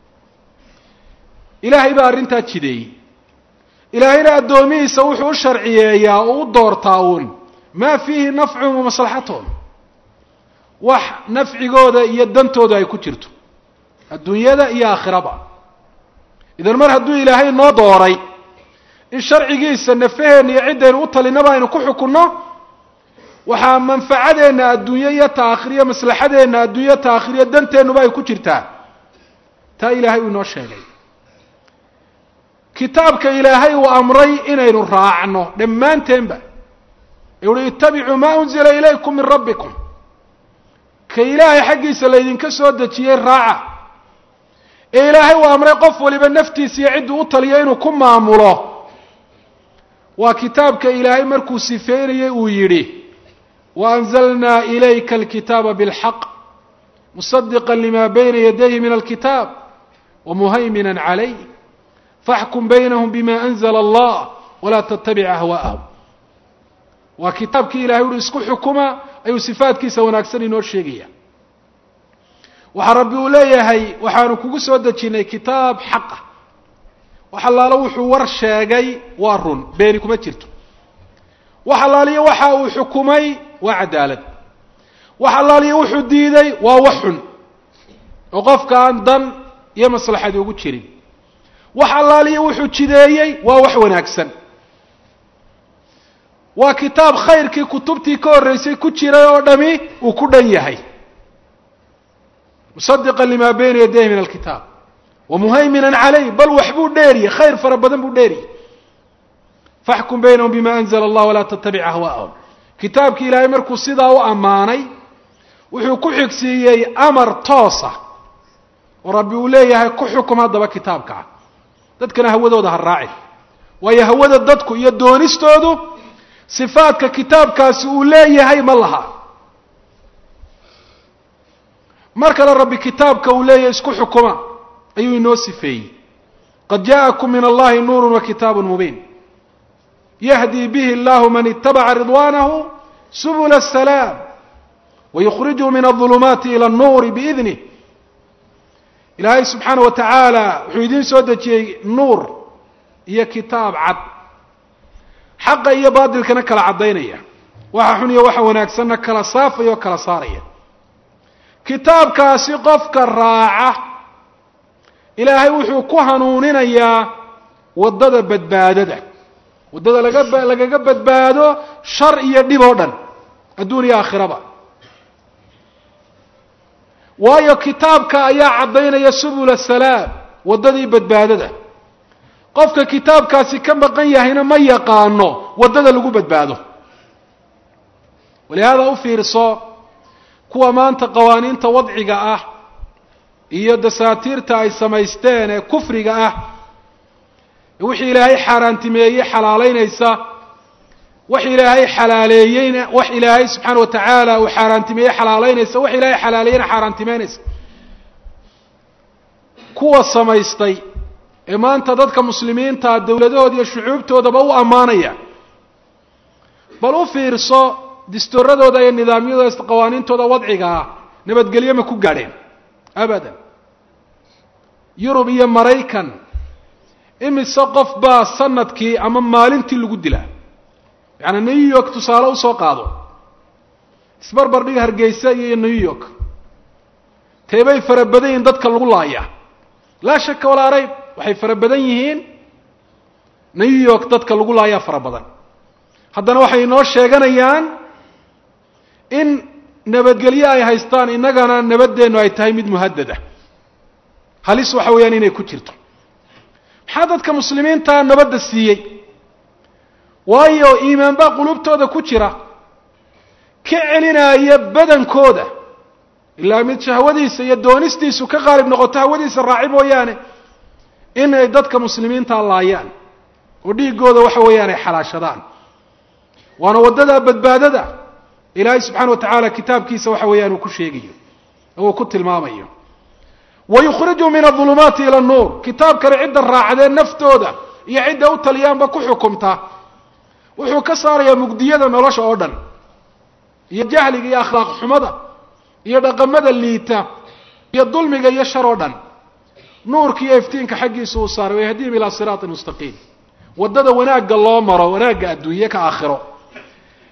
ilaahay baa arrintaa jideeyey ilaahayna addoomihiisa wuxuu u sharciyeeyaa oo u doortaa uun maa fiihi nafcuhum wa maslaxatuhum wax nafcigooda iyo dantooda ay ku jirto adduunyada iyo aakhiraba. idan mar hadduu ilaahay noo dooray in sharcigiisa nafaheenna iyo ciddaynu u talinaba aynu ku xukunno, waxaa manfacadeenna adduunyo iyo taakhiriyo maslaxadeenna adduunyo taakhiriyo danteennuba ay ku jirtaa. taa ilaahay uu inoo sheegay. kitaabka ilaahay uu amray inaynu raacno dhammaanteenba, yuhi ittabicuu maa unzila ilaykum min rabbikum, ka ilaahay xaggiisa laydinka soo dejiyey raaca. ee ilaahay uu amray qof waliba naftiisa iyo cidduu u taliyo inuu ku maamulo. waa kitaabka ilaahay markuu sifeynayey uu yidhi waanzalnaa ilayka alkitaaba bilxaq musadiqa lima bayna yadayhi min alkitaab wamuhayminan calayh faxkum baynahum bima anzla allah walaa tattabic ahwaa'ahum. waa kitaabkii ilahay uhi isku xukuma ayuu sifaadkiisa wanaagsan inoo sheegaya. waxaa rabbi uu leeyahay waxaanu kugu soo dejinnay kitaab xaqa, wax allaalo wuxuu war sheegay waa run, beeni kuma jirto. wax allaaliyo waxa uu xukumay waa cadaalad. wax allaaliyo wuxuu diiday waa wax xun oo qofka aan dan iyo maslaxad ugu jirin. wax allaaliyo wuxuu jideeyey waa wax wanaagsan. waa kitaab khayrkii kutubtii ka horreysay ku jiray oo dhami uu ku dhan yahay. musadiqan lima bayna yadayhi min alkitaab wamuhayminan calayh, bal waxbuu dheeriyey, khayr fara badan buu dheeriyey. faxkum baynahum bima anzla allah walaa tattabic ahwaa'ahum. kitaabkii ilaahay markuu sidaa u ammaanay wuxuu ku xigsiiyey amar toosa oo rabbi uu leeyahay ku xukum haddaba kitaabkaa, dadkana hawadooda ha raacin. waayo hawada dadku iyo doonistoodu sifaadka kitaabkaasi uu leeyahay ma laha. mar kale rabbi kitaabka uu leeyahay isku xukuma ayuu inoo sifeeyey. qad ja'akum min allahi nuurun wa kitaabun mubiin yahdi bihi allahu man itabaca ridwaanahu subula asalaam wayukhrijuhu min adulumaati ila annuuri biidnih. ilaahay subxaana wa tacaala wuxuu idiin soo dejiyey nuur iyo kitaab cad, xaqa iyo baadilkana kala caddaynaya, waxa xun iyo waxa wanaagsanna kala saafaya oo kala saaraya. kitaabkaasi qofka raaca ilaahay wuxuu ku hanuuninayaa waddada badbaadada, waddada lagaga badbaado shar iyo dhib oo dhan adduun iyo aakhiraba. waayo kitaabka ayaa caddaynaya subula salaam, waddadii badbaadada. qofka kitaabkaasi ka maqan yahayna ma yaqaano waddada lagu badbaado. walihaada u fiirso kuwa maanta qawaaniinta wadciga ah iyo dasaatiirta ay samaysteen ee kufriga ah, wixii ilaahay xaaraantimeeyey xalaalaynaysa, wax ilaahay xalaaleeyeyna wax ilaahay subxaana wa tacaala uu xaaraantimeeyey xalaalaynaysa, wax ilaahay xalaaleeyeyna xaaraantimeynaysa. kuwa samaystay ee maanta dadka muslimiinta dawladahooda iyo shucuubtoodaba u ammaanaya, bal u fiirso distooradooda iyo nidaamyadooda qawaaniintooda wadciga ah nabadgelyo ma ku gaadheen? abadan. yurub iyo maraykan imise qof baa sanadkii ama maalintii lagu dilaa? yaani new york tusaale usoo qaado, isbarbar dhig hargeysa iyo new york, teebay fara badan yihiin dadka lagu laaya? laa shaka walaa rayb, waxay fara badan yihiin new york dadka lagu laayaa fara badan. haddana waxay inoo sheeganayaan in nabadgelyo ay haystaan, innagana nabadeennu ay tahay mid muhadada. halis waxa weeyaan inay ku jirto. maxaa dadka muslimiinta nabadda siiyey? waayo iimaan baa qulubtooda ku jira, ka celinaya badankooda ilaa mid shahwadiisa iyo doonistiisu ka qaalib noqoto hawadiisa raaci mooyaane inay dadka muslimiinta laayaan oo dhiigooda waxa weeyaan ay xalaashadaan. waana waddada badbaadada ilaahay subxaana wa tacaala kitaabkiisa waxa weeyaan uu ku sheegayo oo uu ku tilmaamayo. wayukhriju min adulumaati ila annuur, kitaabkana cidda raacdee naftooda iyo cidda u taliyaanba ku xukumta wuxuu ka saarayaa mugdiyada nolosha oo dhan iyo jahliga iyo akhlaaq xumada iyo dhaqamada liita iyo dulmiga iyo shar oo dhan. nuurka iyo iftiinka xaggiisa uu saaray wayahdiihim ilaa siraatin mustaqiim, waddada wanaagga loo maro, wanaagga adduunye ka aakhiro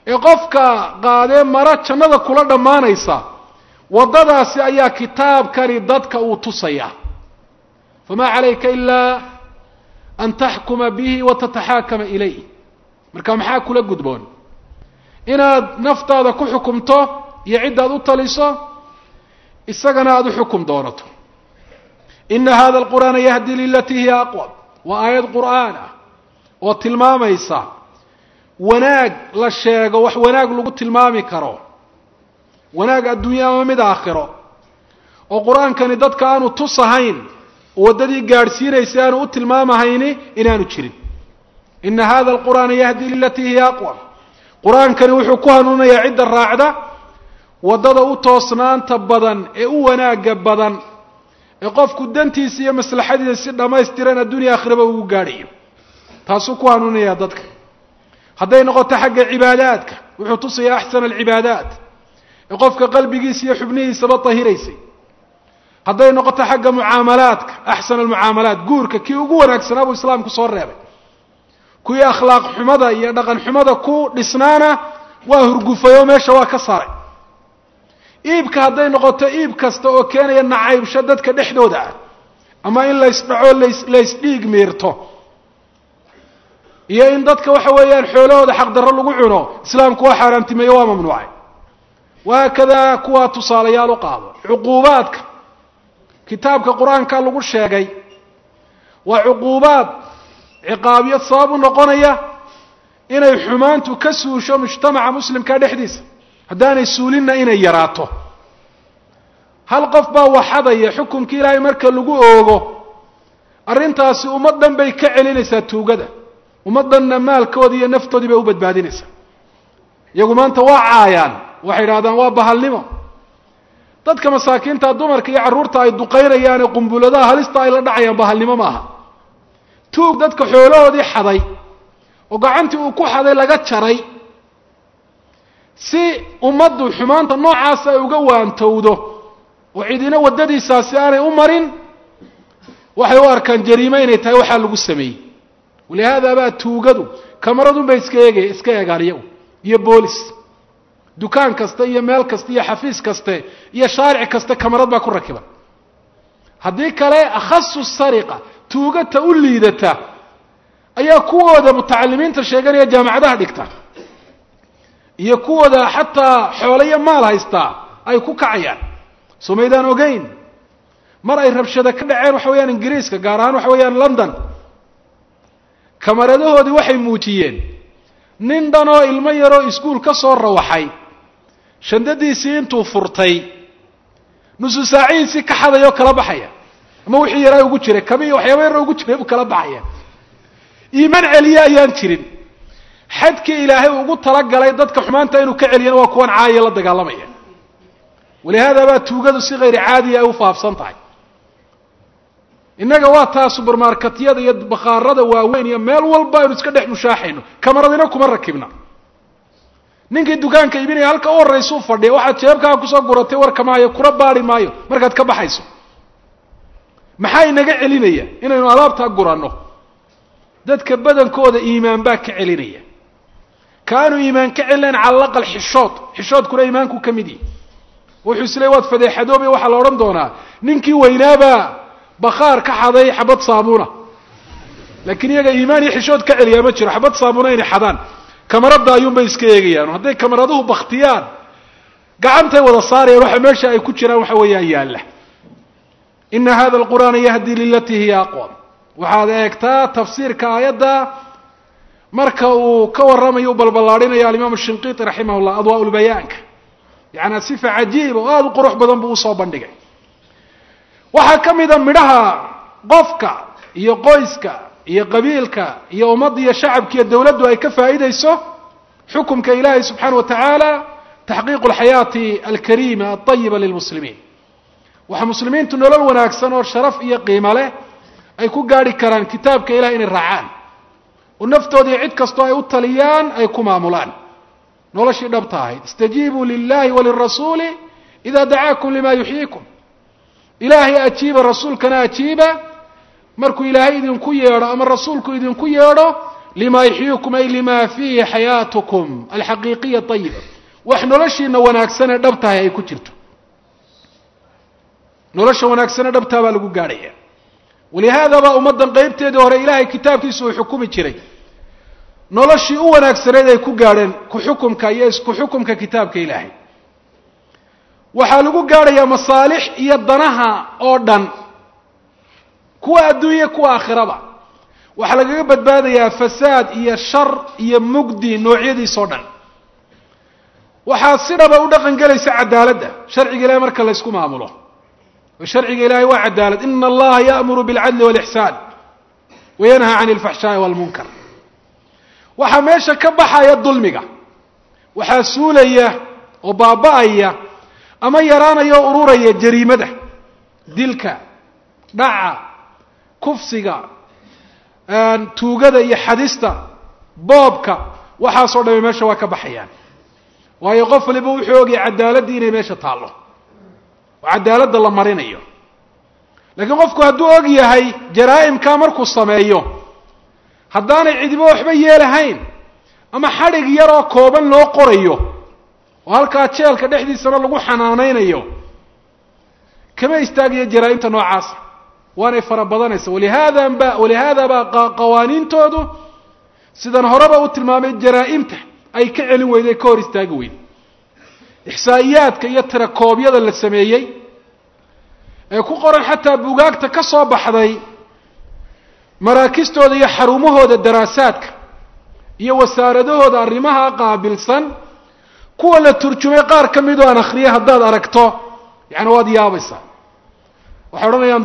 qofka qaadee mara jannada kula dhamaanaysa wadadaasi ayaa kitaabkani dadka uu tusaya fama alayka illa an tahkuma bihi wa tatahaakama ilayhi marka maxaa kula gudboon inaad naftaada ku xukumto iyo cidaad u taliso isagana aad u xukum doonato inna hadha alqur'ana yahdi lillati hiya aqwam wa ayat qur'ana oo tilmaamaysa wanaag la sheego wax wanaag lagu tilmaami karo wanaag adduunyo ama mid aakhiro oo qur'aankani dadka aanu tusahayn wadadii gaarsiinaysa aanu u tilmaamahayni inaanu jirin inna hadha alqur'ana yahdi lillati hiya aqwam qur'aankani wuxuu ku hanuunayaa cidda raacda wadada u toosnaanta badan ee u wanaaga badan ee qofku dantiisa iyo maslaxadiisa si dhameystiran adduunyo aakhiraba ugu gaadhayo taasuu ku hanuunayaa dadka hadday noqoto xagga cibaadaadka wuxuu tusayaa axsan alcibaadaat ee qofka qalbigiisa iyo xubnihiisaba tahiraysay hadday noqoto xagga mucaamalaadka axsan almucaamalaat guurka kii ugu wanaagsanaa buu islaamku soo reebay kuwii akhlaaq xumada iyo dhaqan xumada ku dhisnaana waa hurgufayo meesha waa ka saaray iibka hadday noqoto iib kasta oo keenaya nacaybsho dadka dhexdooda ah ama in laysdhaco laysdhiig miirto iyo in dadka waxa weeyaan xoolahooda xaqdarro lagu cuno islaamku waa xaaraantimeeyo waa mamnuucay waakada kuwa tusaalayaal u qaado cuquubaadka kitaabka qur-aanka lagu sheegay waa cuquubaad ciqaabiyad sabab u noqonaya inay xumaantu ka suusho mujtamaca muslimka dhexdiisa haddaanay suulinna inay yaraato hal qof baa waxadaya xukumka ilaahay marka lagu oogo arrintaasi ummadan bay ka celinaysaa tuugada ummadanna maalkoodii iyo naftoodii bay u badbaadinaysaa iyagu maanta waa caayaan waxay idhahdaan waa bahalnimo dadka masaakiinta dumarka iyo carruurta ay duqaynayaan ee qumbuladaha halista ay la dhacayaan bahalnimo maaha tuug dadka xoolahoodii xaday oo gacantii uu ku xaday laga jaray si ummaddu xumaanta noocaas ay uga waantowdo oo cidina wadadiisaasi aanay u marin waxay u arkaan jariimo inay tahay waxaa lagu sameeyey walihaada baa tuugadu kamaradun bay iska eegaan iyagu iyo boolis dukaan kasta iyo meel kasta iyo xafiis kaste iyo shaaric kasta kamarad baa ku rakiban haddii kale akhasu sariqa tuugata u liidata ayaa kuwooda mutacalimiinta sheeganaya jaamacadaha dhigta iyo kuwooda xataa xoolo iyo maal haystaa ay ku kacayaan somaydaan ogeyn mar ay rabshada ka dhaceen waxa weeyaan ingiriiska gaar ahaan waxa weeyaan london kamaradahoodii waxay muujiyeen nin dhan oo ilmo yaroo iskuul ka soo rawaxay shandadiisii intuu furtay nusu saacihiisii ka xadayoo kala baxaya ama wixii yaraa ugu jiray kamiyo waxyaaba yar ugu jiray buu kala baxaya iimaan celiye ayaan jirin xadkii ilaahay ugu talagalay dadka xumaanta inuu ka celiyana waa kuwan caaya la dagaalamaya walihaada baa tuugadu si hayr caadi ay u faafsan tahay innaga waa taa supermarketyada iyo bakhaarada waaweyn iyo meel walba aynu iska dhex mushaaxayno kamaradina kuma rakibna ninkii dukaanka iibinaya halka u horraysa u fadhiya waxaad jeebkaa kusoo guratay warka maayo kuna baari maayo markaad ka baxayso maxaa inaga celinaya inaynu alaabtaa guranno dadka badankooda iimaan baa ka celinaya kaanu iimaan ka celinayn cala alaqal xishoodkuna iimaanku ka mid yihi wuxuu isleey waad fadeexadoobe waxaa la odhan doonaa ninkii weynaabaa bakhaar ka xaday xabad saabuuna laakiin iyaga iimaan iyo xishood ka celiyaa ma jiro xabad saabuuna inay xadaan kamaradda ayuunbay iska eegayaan hadday kamaraduhu baktiyaan gacantay wada saarayaan waxa meesha ay ku jiraan waxa weeyaan yaalla ina hada alqur'aana yahdi lilatii hiya aqwam waxaad eegtaa tafsiirka aayadda marka uu ka warramayo u balballaadhinayo alimaam shinqiiti raximah llah adwaa lbayaanka yacnaa sifa cajiiba oo aada u qurux badan buu usoo bandhigay waxaa ka mida midhaha qofka iyo qoyska iyo qabiilka iyo ummadda iyo shacabka iyo dawladdu ay ka faa'iidayso xukumka ilaahay subxaana wa tacaala taxqiiqu alxayaati alkariima alطayiba lilmuslimiin waxaa muslimiintu nolol wanaagsan oo sharaf iyo qiimo leh ay ku gaadhi karaan kitaabka ilahay inay raacaan oo naftooda iyo cid kastoo ay u taliyaan ay ku maamulaan noloshii dhabta ahayd istajiibuu lilahi walirasuuli ida dacaakum lima yuxyiikum ilaahay ajiiba rasuulkana ajiiba markuu ilaahay idinku yeedho ama rasuulku idinku yeedho lima yuxyiikum ay lima fiihi xayaatukum alxaqiiqiya ayiba wax noloshiina wanaagsanee dhabtahay ay ku jirto nolosha wanaagsanee dhabtaa baa lagu gaadhaya walihaada baa ummaddan qaybteedii hore ilaahay kitaabkiisa uu xukumi jiray noloshii u wanaagsaneed ay ku gaadheen ku-xukumka iyo isku-xukumka kitaabka ilaahay waxaa lagu gaadhayaa masaalix iyo danaha oo dhan kuwa adduunya kuwa aakhiraba waxaa lagaga badbaadayaa fasaad iyo shar iyo mugdi noocyadiisoo dhan waxaa si dhaba u dhaqan gelaysa cadaaladda sharciga ilahay marka la ysku maamulo oo sharciga ilaahay waa cadaalad ina allaha ya'muru bilcadli waalixsaan wayanhaa can alfaxshaa'i waalmunkar waxaa meesha ka baxaya dulmiga waxaa suulaya oo baaba'aya ama yaraanaya oo ururaya jariimada dilka dhaca kufsiga tuugada iyo xadista boobka waxaasoo dhami meesha waa ka baxayaan waayo qof waliba wuxuu ogyahay cadaaladii inay meesha taallo oo cadaaladda la marinayo laakiin qofku hadduu og yahay jaraa'imkaa markuu sameeyo haddaanay cidiba waxba yeelahayn ama xadhig yaroo kooban loo qorayo oo halkaa jeelka dhexdiisana lagu xanaanaynayo kama istaagayo jaraa'imta noocaasa waanay fara badanaysa walihaada baa qawaaniintoodu sidan horeba u tilmaamay jaraa'imta ay ka celin weyday ka hor istaagi weyd ixsaa'iyaadka iyo tirakoobyada la sameeyey ee ku qoran xataa bugaagta ka soo baxday maraakistooda iyo xarumahooda daraasaadka iyo wasaaradahooda arrimaha qaabilsan kuwa la turjumay qaar ka mid oo aan akhriye haddaad aragto yacni waad yaabaysaa waxay odhanayaan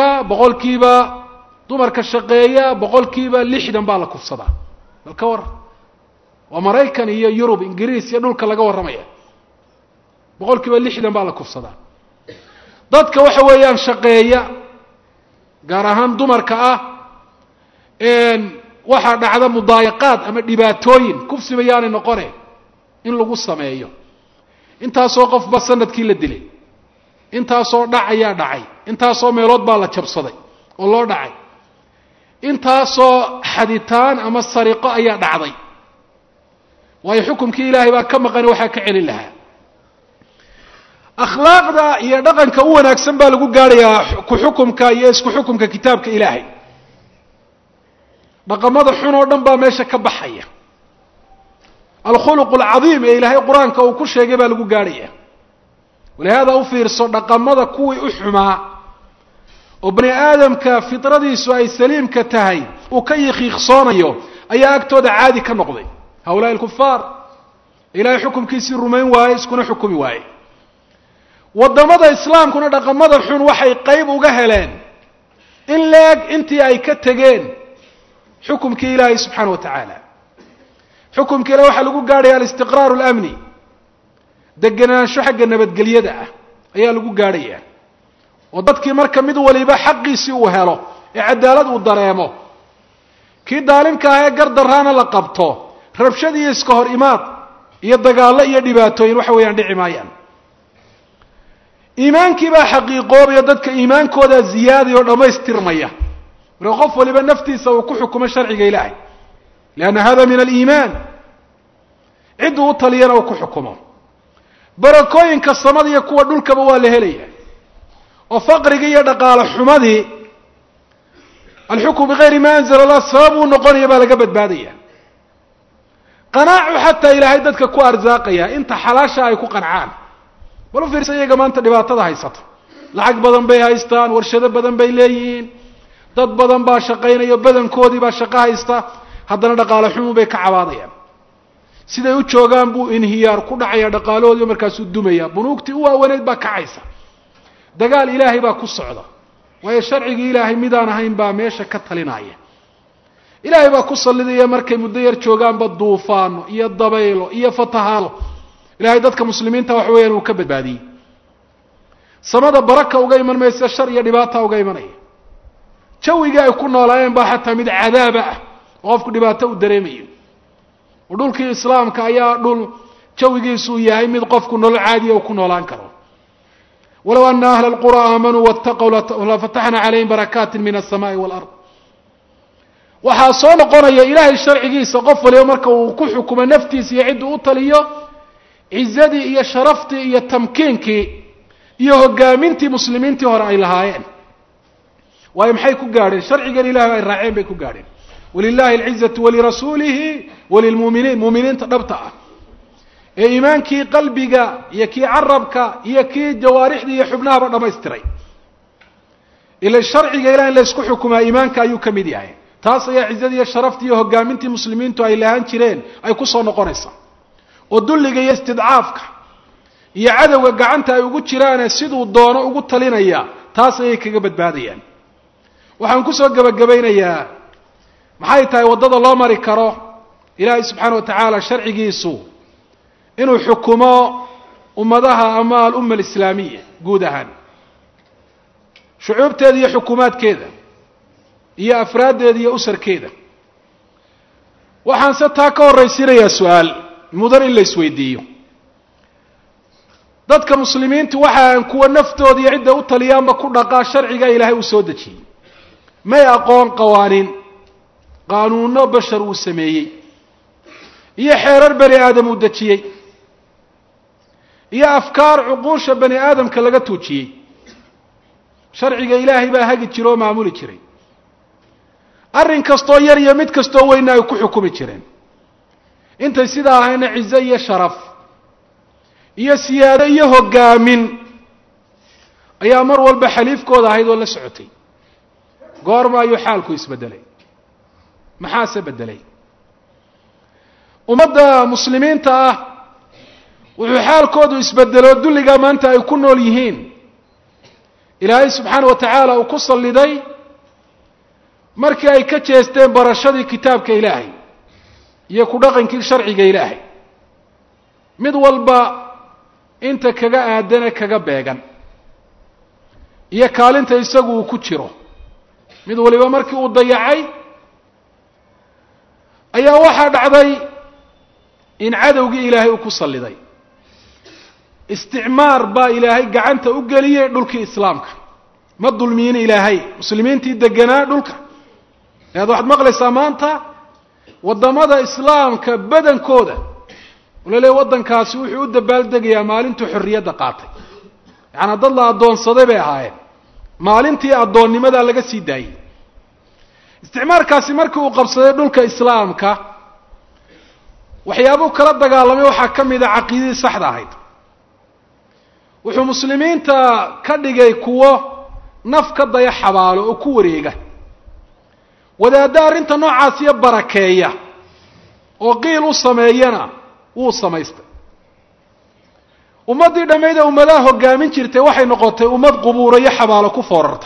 dumarka shaqeeya 60% baa la kufsadaa bal ka war waa maraykan iyo yurub ingiriis iyo dhulka laga warramaya 60% baa la kufsadaa dadka waxa weeyaan shaqeeya gaar ahaan dumarka ah waxaa dhacda mudaayaqaad ama dhibaatooyin kufsiba yaanay noqone in lagu sameeyo intaasoo qofba sanadkii la dilay intaasoo dhac ayaa dhacay intaasoo meelood baa la jabsaday oo loo dhacay intaasoo xaditaan ama sariqo ayaa dhacday waayo xukumkii ilaahay baa ka maqan waxaa ka celin lahaa akhlaaqda iyo dhaqanka u wanaagsan baa lagu gaadhayaa ku-xukumka iyo isku-xukumka kitaabka ilaahay dhaqamada xun oo dhan baa meesha ka baxaya alkhuluq alcadiim ee ilaahay qur-aanka uu ku sheegay baa lagu gaadhaya walihaada u fiirso dhaqamada kuwii u xumaa oo bani aadamka fitradiisu ay saliimka tahay uu ka yiqiiqsoonayo ayaa agtooda caadi ka noqday hawlaai alkufaar ilaahay xukumkiisii rumayn waaye iskuna xukumi waaye waddamada islaamkuna dhaqamada xun waxay qayb uga heleen in leeg intii ay ka tegeen xukumkii ilaahay subxaana wa tacaala xukumkii ilahay waxaa lagu gaadhaya alistiqraaru alamni degenaansho xagga nabadgelyada ah ayaa lagu gaadhaya oo dadkii marka mid waliba xaqiisii uu helo ee cadaalad uu dareemo kii daalimka ah ee gardaraana la qabto rabshad iyo iska hor imaad iyo dagaallo iyo dhibaatooyin waxa weeyaan dhici maayaan iimaankii baa xaqiiqoobaya dadka iimaankooda ziyaadaya oo dhammaystirmaya marka qof waliba naftiisa uu ku xukumo sharciga ilaahay lianna hada min aliimaan cidduu u taliyana uu ku xukumo barakooyinka samada iyo kuwa dhulkaba waa la helaya oo faqrigii iyo dhaqaale xumadii alxukmu bigayri ma anzala allah sabab uu noqonaya baa laga badbaadaya qanaacu xataa ilaahay dadka ku arsaaqaya inta xalaasha ay ku qancaan bal u fiirsa iyaga maanta dhibaatada haysata lacag badan bay haystaan warshado badan bay leeyihiin dad badan baa shaqaynaya badankoodii baa shaqo haysta haddana dhaqaale xumu bay ka cabaadayaan siday u joogaan buu inhiyaar ku dhacaya dhaqaalahoodii markaasuu dumaya bunuugtii u waawanayd baa kacaysa dagaal ilaahay baa ku socda waayo sharcigii ilaahay midaan ahayn baa meesha ka talinaya ilaahay baa ku sallidaya markay muddo yar joogaanba duufaano iyo dabaylo iyo fatahaado ilaahay dadka muslimiinta wax weeyaan uu ka badbaadiyey samada baraka uga iman maysa shar iyo dhibaata uga imanaya jawigii ay ku noolaayeen baa xataa mid cadaaba ah oo qofku dhibaato u dareemayo oo dhulkii islaamka ayaa dhul jawigiisu yahay mid qofku nolol caadiya uu ku noolaan karo walow ana ahla alqura aamanuu wattaqow lafataxna calayhim barakaatin min alsamaa'i waalard waxaa soo noqonaya ilaahay sharcigiisa qof waliba marka uu ku xukumo naftiisa iyo ciddu u taliyo cizadii iyo sharaftii iyo tamkiinkii iyo hogaamintii muslimiintii hore ay lahaayeen. waayo maxay ku gaadheen? sharcigan ilahay ay raaceen bay ku gaadheen. walilahi alcizatu walirasuulihi walilmuuminiin, muuminiinta dhabta ah ee iimaankii qalbiga iyo kii carabka iyo kii jawaarixda iyo xubnahaba dhamaystiray. ila sharciga ilahay in la isku xukumaa iimaanka ayuu ka mid yahay. taas ayaa cizadii iyo sharaftii iyo hogaamintii muslimiintu ay lahaan jireen ay ku soo noqonaysaa. oo dulliga iyo istidcaafka iyo cadowga gacanta ay ugu jiraane siduu doono ugu talinaya, taas ayay kaga badbaadayaan. waxaan ku soo gabagabaynayaa maxay tahay waddada loo mari karo ilaahay subxaana wa tacaala sharcigiisu inuu xukumo ummadaha ama alumma alislaamiya guud ahaan, shucuubteeda iyo xukuumaadkeeda iyo afraaddeeda iyo usarkeeda. waxaan se taa ka horraysiinayaa su-aal mudan in la isweydiiyo. dadka muslimiintu waxaan kuwa naftooda iyo cidda u taliyaanba ku dhaqaa sharciga ilaahay uu soo dejiyey. may aqoon qaanuunno bashar uu sameeyey iyo xeerar bani aadam uu dejiyey iyo afkaar cuquusha bani aadamka laga tuujiyey. sharciga ilaahay baa hagi jira oo maamuli jiray. arrin kastoo yar iyo mid kastoo weyna ay ku xukumi jireen. intay sidaa ahayna cizo iyo sharaf iyo siyaado iyo hogaamin ayaa mar walba xaliifkooda ahayd oo la socotay. goorma ayuu xaalku isbedelay? maxaase bedelay? ummadda muslimiinta ah wuxuu xaalkoodu isbedelo dulliga maanta ay ku nool yihiin ilaahay subxaana wa tacaala uu ku salliday markii ay ka jeesteen barashadii kitaabka ilaahay iyo ku dhaqankii sharciga ilaahay. mid walba inta kaga aadane kaga beegan iyo kaalinta isagu uu ku jiro, mid waliba markii uu dayacay ayaa waxaa dhacday in cadowgii ilaahay uu ku salliday. isticmaar baa ilaahay gacanta u geliyey dhulkii islaamka. ma dulmiyin ilaahay muslimiintii deganaa dhulka. waxaad maqlaysaa maanta waddamada islaamka badankooda la leeyahay waddankaasi wuxuu u dabaaldegayaa maalintuu xorriyadda qaatay. yacnaa dad la addoonsaday bay ahaayeen, maalintii addoonnimadaa laga sii daayey. isticmaarkaasi markii uu qabsaday dhulka islaamka waxyaabuu kala dagaalamay waxaa ka mid a caqiidadii saxda ahayd. wuxuu muslimiinta ka dhigay kuwo naf ka daya xabaalo oo ku wareega. wadaadda arrinta noocaasiyo barakeeya oo qiil u sameeyana wuu samaystay. ummaddii dhammayd ee ummadaha hoggaamin jirtay waxay noqotay ummad qubuuro iyo xabaalo ku foorarta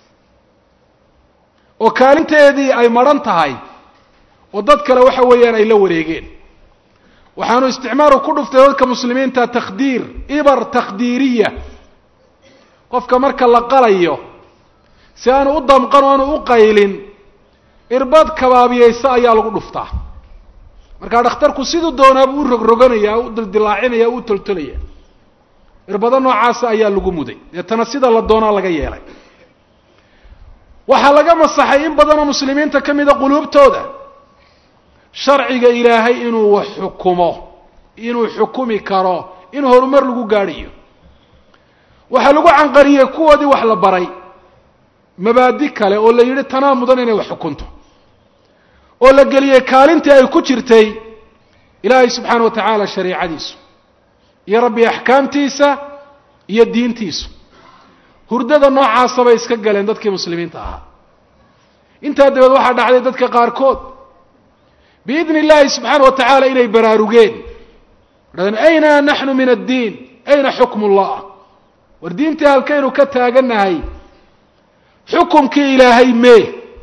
oo kaalinteedii ay madhan tahay oo dad kale waxa weeyaan ay la wareegeen. waxaanu isticmaaru ku dhuftay dadka muslimiinta takhdiir, ibar takhdiiriya. qofka marka la qalayo si aanu u damqan o aanu u qaylin irbad kabaabiyeysa ayaa lagu dhuftaa. markaa dhakhtarku siduu doonaabuu u rogroganaya, u dildilaacinaya, u toltolaya. irbado noocaasa ayaa lagu muday, deetana sida la doonaa laga yeelay. waxaa laga masaxay in badanoo muslimiinta ka mida quluubtooda sharciga ilaahay inuu wax xukumo, inuu xukumi karo, in horumar lagu gaadhayo. waxaa lagu canqariyey kuwoodii wax la baray mabaadi kale oo la yidhi tanaa mudan inay wax xukunto, oo la geliyey kaalintii ay ku jirtay ilaahay subxaana wa tacaala shariicadiisu iyo rabbi axkaamtiisa iyo diintiisu. hurdada noocaasa bay iska galeen dadkii muslimiinta ahaa. intaa dabeed waxaa dhacday dadka qaarkood biidni illaahi subxaana wa tacaala inay baraarugeen. dhahdeen ayna naxnu min addiin, ayna xukmu ullah. war diintii halkaynu ka taagannahay, xukumkii ilaahay mee?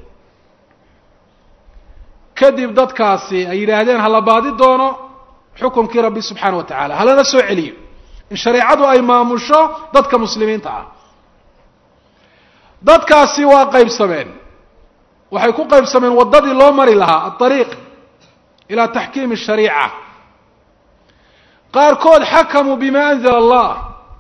kadib dadkaasi ay yidhaahdeen hala baadi doono xukumkii rabbi subxaana wa tacaala, halana soo celiyo in shareecadu ay maamusho dadka muslimiinta ah. dadkaasi waa qaybsameen. waxay ku qaybsameen waddadii loo mari lahaa aariiq ilaa taxkiimi shariica. qaarkood xakamuu bima anzala allah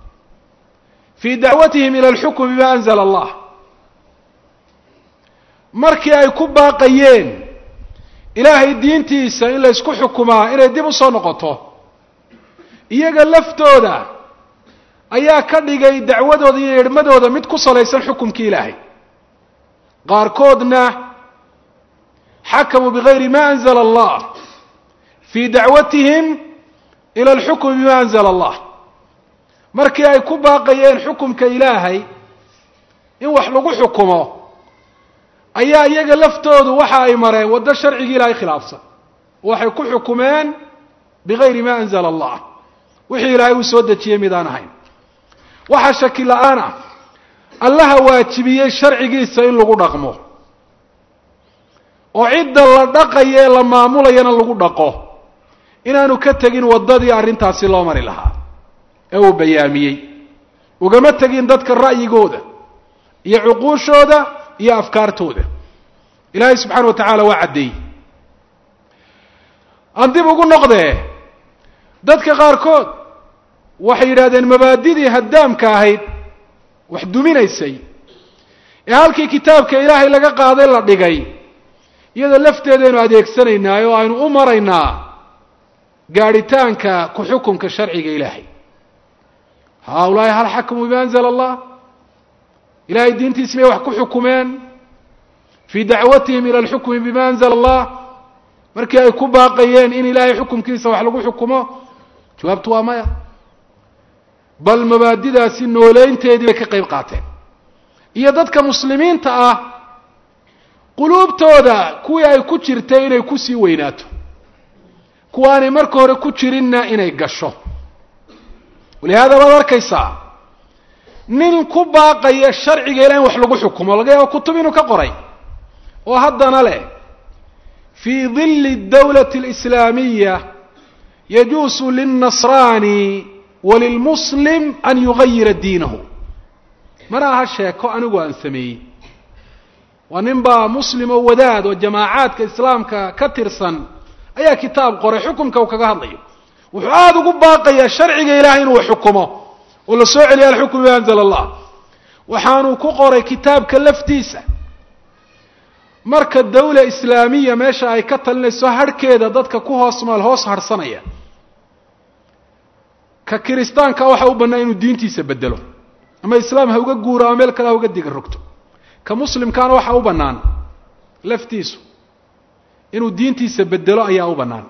fii dacwatihim ila alxukm bima anzala allah. markii ay ku baaqayeen ilaahay diintiisa in la isku xukumaa inay dib u soo noqoto iyaga laftooda ayaa ka dhigay dacwadooda iyo yeedhmadooda mid ku salaysan xukumkii ilaahay qaarkoodna xakamuu bigayri ma anzala allah fii dacwatihim ila alxukmi bima anzala allah markii ay ku baaqayeen xukumka ilaahay in wax lagu xukumo ayaa iyaga laftoodu waxa ay mareen waddo sharcigii ilaahay khilaafsan waxay ku xukumeen bigayri ma anzala allah wixii ilaahay uu soo dejiyey midaan ahayn waxa shaki la'aan ah allaha waajibiyey sharcigiisa in lagu dhaqmo oo cidda la dhaqayo ee la maamulayana lagu dhaqo inaanu ka tegin waddadii arrintaasi loo mari lahaa ee uu bayaamiyey ugama tegin dadka ra'yigooda iyo cuquushooda iyo afkaartooda ilaahay subxaana wa tacaala waa caddeeyey aan dib ugu noqdee dadka qaarkood waxay yidhahdeen mabaadidii haddaamka ahayd wax duminaysay ee halkii kitaabka ilaahay laga qaaday la dhigay iyadoo lafteedaynu adeegsanaynaa oo aynu u maraynaa gaadhitaanka ku xukunka sharciga ilaahay haaulaahi hal xakamuu bima anzala allah ilahay diintiisi may wax ku xukumeen fii dacwatihim ila alxukmi bima anzala allah markii ay ku baaqayeen in ilaahay xukumkiisa wax lagu xukumo jawaabtu waa maya bal mabaadidaasi nooleynteedii bay ka qayb qaateen iyo dadka muslimiinta ah quluubtooda kuwii ay ku jirtay inay kusii weynaato kuwa aanay marka hore ku jirinna inay gasho walihaada baad arkaysaa nin ku baaqaya sharciga ilaa in wax lagu xukumo laga yaabo kutub inuu ka qoray oo haddana leh fii dilli dawlati alislaamiya yajuusu lilnasraani walilmuslim an yugayira diinahu mana aha sheeko anigu aan sameeyey waa nin baa muslim oo wadaad oo jamaacaadka islaamka ka tirsan ayaa kitaab qoray xukumka uu kaga hadlayo wuxuu aada ugu baaqayaa sharciga ilaahay inuu xukumo oo la soo celiya alxukm bima anzala allah waxaanuu ku qoray kitaabka laftiisa marka dawla islaamiya meesha ay ka talinayso harhkeeda dadka ku hoos maal hoos harhsanaya ka kiristaanka waxa u bannaan inuu diintiisa bedelo ama islaam ha uga guuro ama meel kale ha uga diga rogto ka muslimkaana waxa u bannaan laftiisu inuu diintiisa bedelo ayaa u bannaan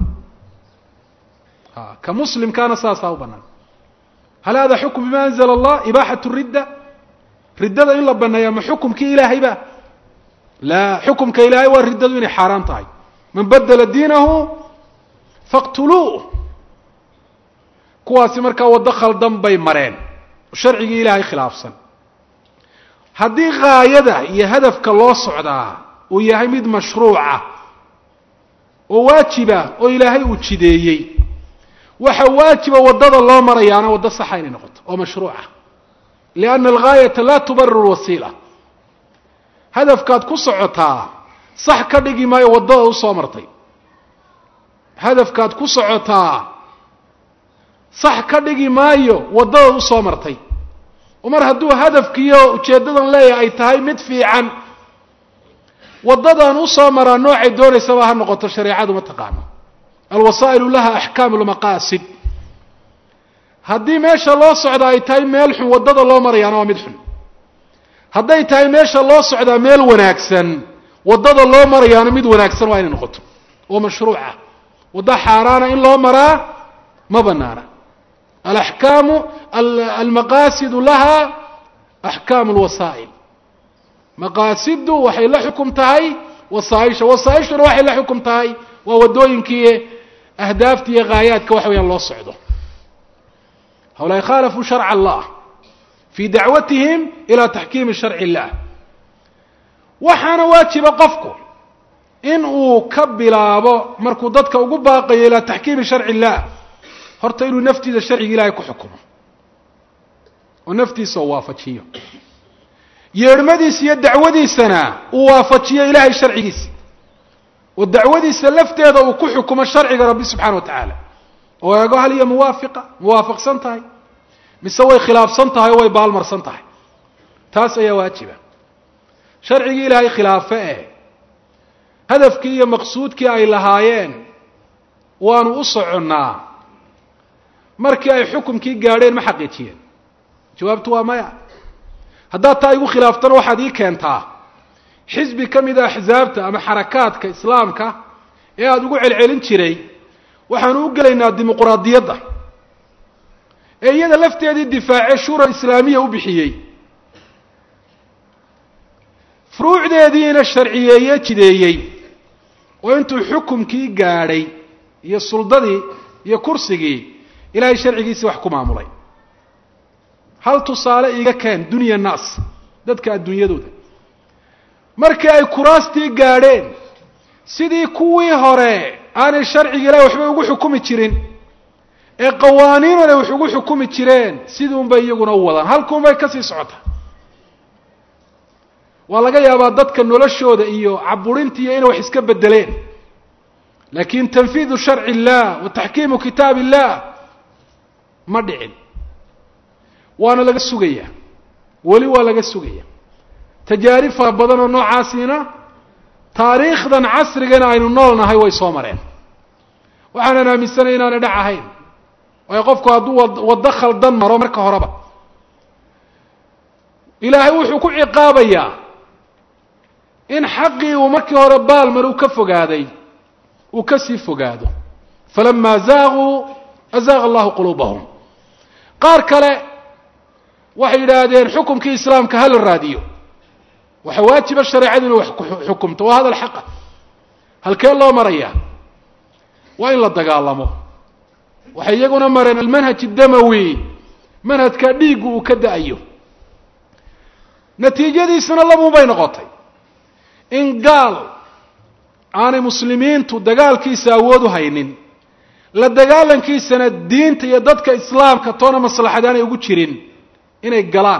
ka muslimkaana saasaa u bannaan hal hada xukm bima anzala allah ibaaxatu ridda riddada in la banneeya ma xukumkii ilaahay ba laa xukumka ilaahay waa riddadu inay xaaraan tahay man badela diinahu faqtuluuh kuwaasi markaa waddo khaldan bay mareen sharcigii ilaahay khilaafsan haddii gaayada iyo hadafka loo socdaa uu yahay mid mashruuca oo waajiba oo ilaahay uu jideeyey waxa waajiba waddada loo marayaana waddo saxa inay noqoto oo mashruuca lianna algaayata laa tubariru lwasiila hadafkaad ku socotaa sax ka dhigi maayo waddada usoo martay hadafkaad ku socotaa sax ka dhigi maayo waddada usoo martay oo mar hadduu hadafkiiyo ujeeddadan leeyahay ay tahay mid fiican waddadan usoo maraa noocay doonaysaba ha noqoto shareecadu ma taqaano alwasaa'ilu laha axkaamu lmaqaasid haddii meesha loo socda ay tahay meel xun waddada loo marayaana waa mid xun hadday tahay meesha loo socdaa meel wanaagsan waddada loo marayaana mid wanaagsan waa inay noqoto oo mashruuca waddo xaaraana in loo maraa ma banaana alaxkaamu almaqaasidu laha axkaamu lwasaa'il maqaasidu waxay la xukum tahay wasaaisha wasaaishuna waxay la xukum tahay waa waddooyinkii ahdaafta iyo gaayaadka waxa weyaan loo socdo hawlaa khaalafuu sharca allah fii dacwatihim ilaa taxkiimi sharci illah waxaana waajiba qofku in uu ka bilaabo markuu dadka ugu baaqayo ilaa taxkiimi sharci illah horta inuu naftiisa sharciga ilaahay ku xukumo oo naftiisa oo waafajiyo yeedhmadiisa iyo dacwadiisana uu waafajiyo ilaahay sharcigiisa oo dacwadiisa lafteeda uu ku xukumo sharciga rabbi subxana wa tacaala oo eego hal iyo muwaafaqsan tahay mise way khilaafsan tahay oo way baalmarsan tahay taas ayaa waajiba sharcigii ilaahay khilaafe hadafkii iyo maqsuudkii ay lahaayeen waanu u soconnaa markii ay xukumkii gaadheen ma xaqiijiyeen? jawaabtu waa maya. haddaad taa igu khilaaftana waxaad ii keentaa xisbi ka mid a axsaabta ama xarakaadka islaamka ee aada ugu celcelin jiray waxaanu u gelaynaa dimuquraadiyadda ee iyada lafteedii difaacee shura islaamiya u bixiyey, furuucdeediina sharciyeeye jideeyey, oo intuu xukumkii gaadhay iyo suldadii iyo kursigii ilaahay sharcigiisii wax ku maamulay. hal tusaale iiga keen dunya naas, dadka adduunyadooda markii ay kuraastii gaadheen sidii kuwii hore aanay sharciga ilaahay waxba ugu xukumi jirin ee qawaaniinooda wax ugu xukumi jireen sidii unbay iyaguna u wadaan, halkuunbay kasii socotaa. waa laga yaabaa dadka noloshooda iyo caburintiiyo inay wax iska bedeleen, laakiin tanfiidu sharci illah wa taxkiimu kitaab illah ma dhicin. waana laga sugayaa, weli waa laga sugayaa. tajaarib fara badan oo noocaasiina taariikhdan casrigana aynu nool nahay way soo mareen. waxaanan aaminsanay inaanay dhac ahayn, waayo qofku hadduu waddo khaldan maro marka horeba ilaahay wuxuu ku ciqaabayaa in xaqii uu markii hore baalmar uu ka fogaaday uu ka sii fogaado. falamaa zaaquu azaaqa allahu quluubahum. qaar kale waxay yidhaahdeen xukumkii islaamka hala raadiyo, waxa waajiba shareecadu inay wax ku xukumto. waa hadal xaqa. halkee loo marayaa? waa in la dagaalamo. waxay iyaguna mareen almanhaj damawi, manhajka dhiiggu uu ka da-ayo. natiijadiisuna labuun bay noqotay in gaal aanay muslimiintu dagaalkiisa awood u haynin, la dagaalankiisana diinta iyo dadka islaamka toona maslaxad aanay ugu jirin inay galaan,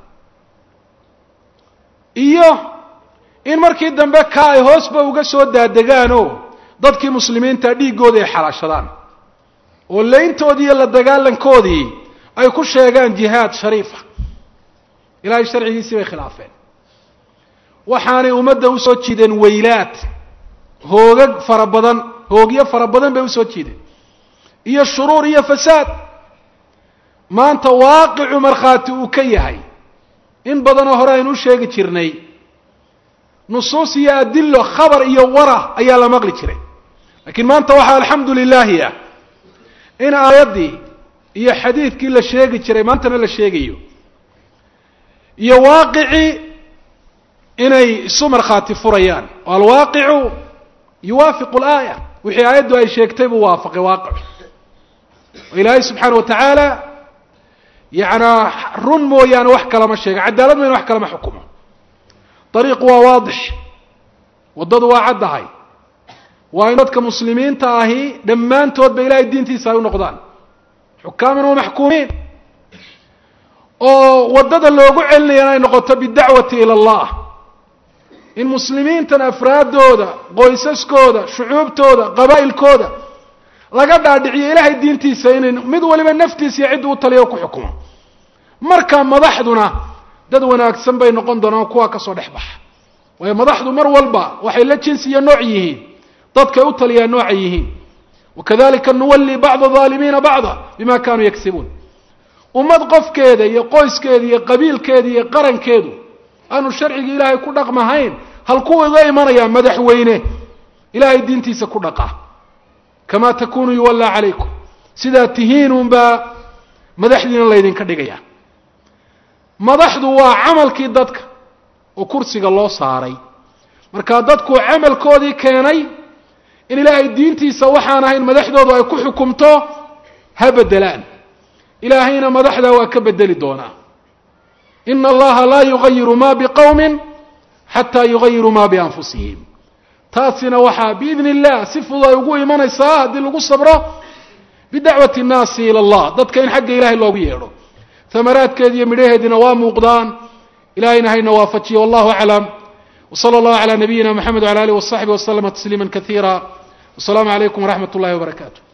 iyo in markii dambe ka ay hoosba uga soo daadegaanoo dadkii muslimiinta dhiiggooda ay xalaashadaan oo leyntoodii iyo la dagaalankoodii ay ku sheegaan jihaad shariifa. ilaahay sharcigiisii bay khilaafeen. waxaanay ummadda usoo jiideen weylaad, hoogag fara badan, hoogyo fara badan bay usoo jiideen, iyo shuruur iyo fasaad. maanta waaqicu markhaati uu ka yahay. in badanoo hore aynu u sheegi jirnay nusuus iyo adilo, khabar iyo wara ayaa la maqli jiray. laakiin maanta waxaa alxamdu lilaahi ah in aayaddii iyo xadiidkii la sheegi jiray maantana la sheegayo, iyo waaqicii inay isu markhaati furayaan. oo alwaaqicu yuwaafiqu alaaya, wixii aayaddu ay sheegtay buu waafaqay waaqicu. oo ilaahay subxaana wa tacaala yacnaa run mooyaane wax kalama sheega, cadaalad mayna wax kalama xukumo. dariiqu waa waadix, waddadu waa caddahay. waa in dadka muslimiinta ahi dhammaantoodba ilaahay diintiisa ay u noqdaan xukaaman wa maxkuumiin, oo waddada loogu celinayana ay noqoto bidacwati ila allah. in muslimiintan afraadooda, qoysaskooda, shucuubtooda, qabaa'ilkooda laga dhaadhiciyo ilaahay diintiisa inay mid waliba naftiisa iyo cidda u taliya o ku xukumo. marka madaxduna dad wanaagsan bay noqon doonaan kuwa ka soo dhex baxa. waayo madaxdu mar walba waxay la jinsi iyo nooc yihiin, dadkay u taliyaan noocay yihiin. wakadalika nuwalli bacda dhaalimiina bacda bima kaanuu yagsibuun. ummad qofkeeda iyo qoyskeeda iyo qabiilkeeda iyo qarankeedu aanu sharciga ilaahay ku dhaqmahayn, halkuu iga imanayaa madaxweyne ilaahay diintiisa ku dhaqa. kamaa takuunu yuwallaa calaykum, sidaa tihiinunbaa madaxdiina laydinka dhigaya. madaxdu waa camalkii dadka oo kursiga loo saaray. markaa dadku camalkoodii keenay in ilaahay diintiisa waxaan ahayn madaxdoodu ay ku xukumto ha bedelaan. ilaahayna madaxda waa ka bedeli doonaa. ina allaha laa yugayiru ma biqowmin xataa yugayiru ma bianfusihim. taasina waxaa biidni illah si fudud ay ugu imanaysaa haddii lagu sabro bidacwati nnaasi ila allah, dadka in xagga ilahay loogu yeedho. amaraadkeedi iyo midhaheedina waa muuqdaan. ilahayna hayna waafajiyo. wallahu aclam. wsala allahu calaa nabiyina moxamed wala alih wasaxbi waslama tasliima kaiira. wasalaamu calaykum waraxmat ullahi wabarakaatu.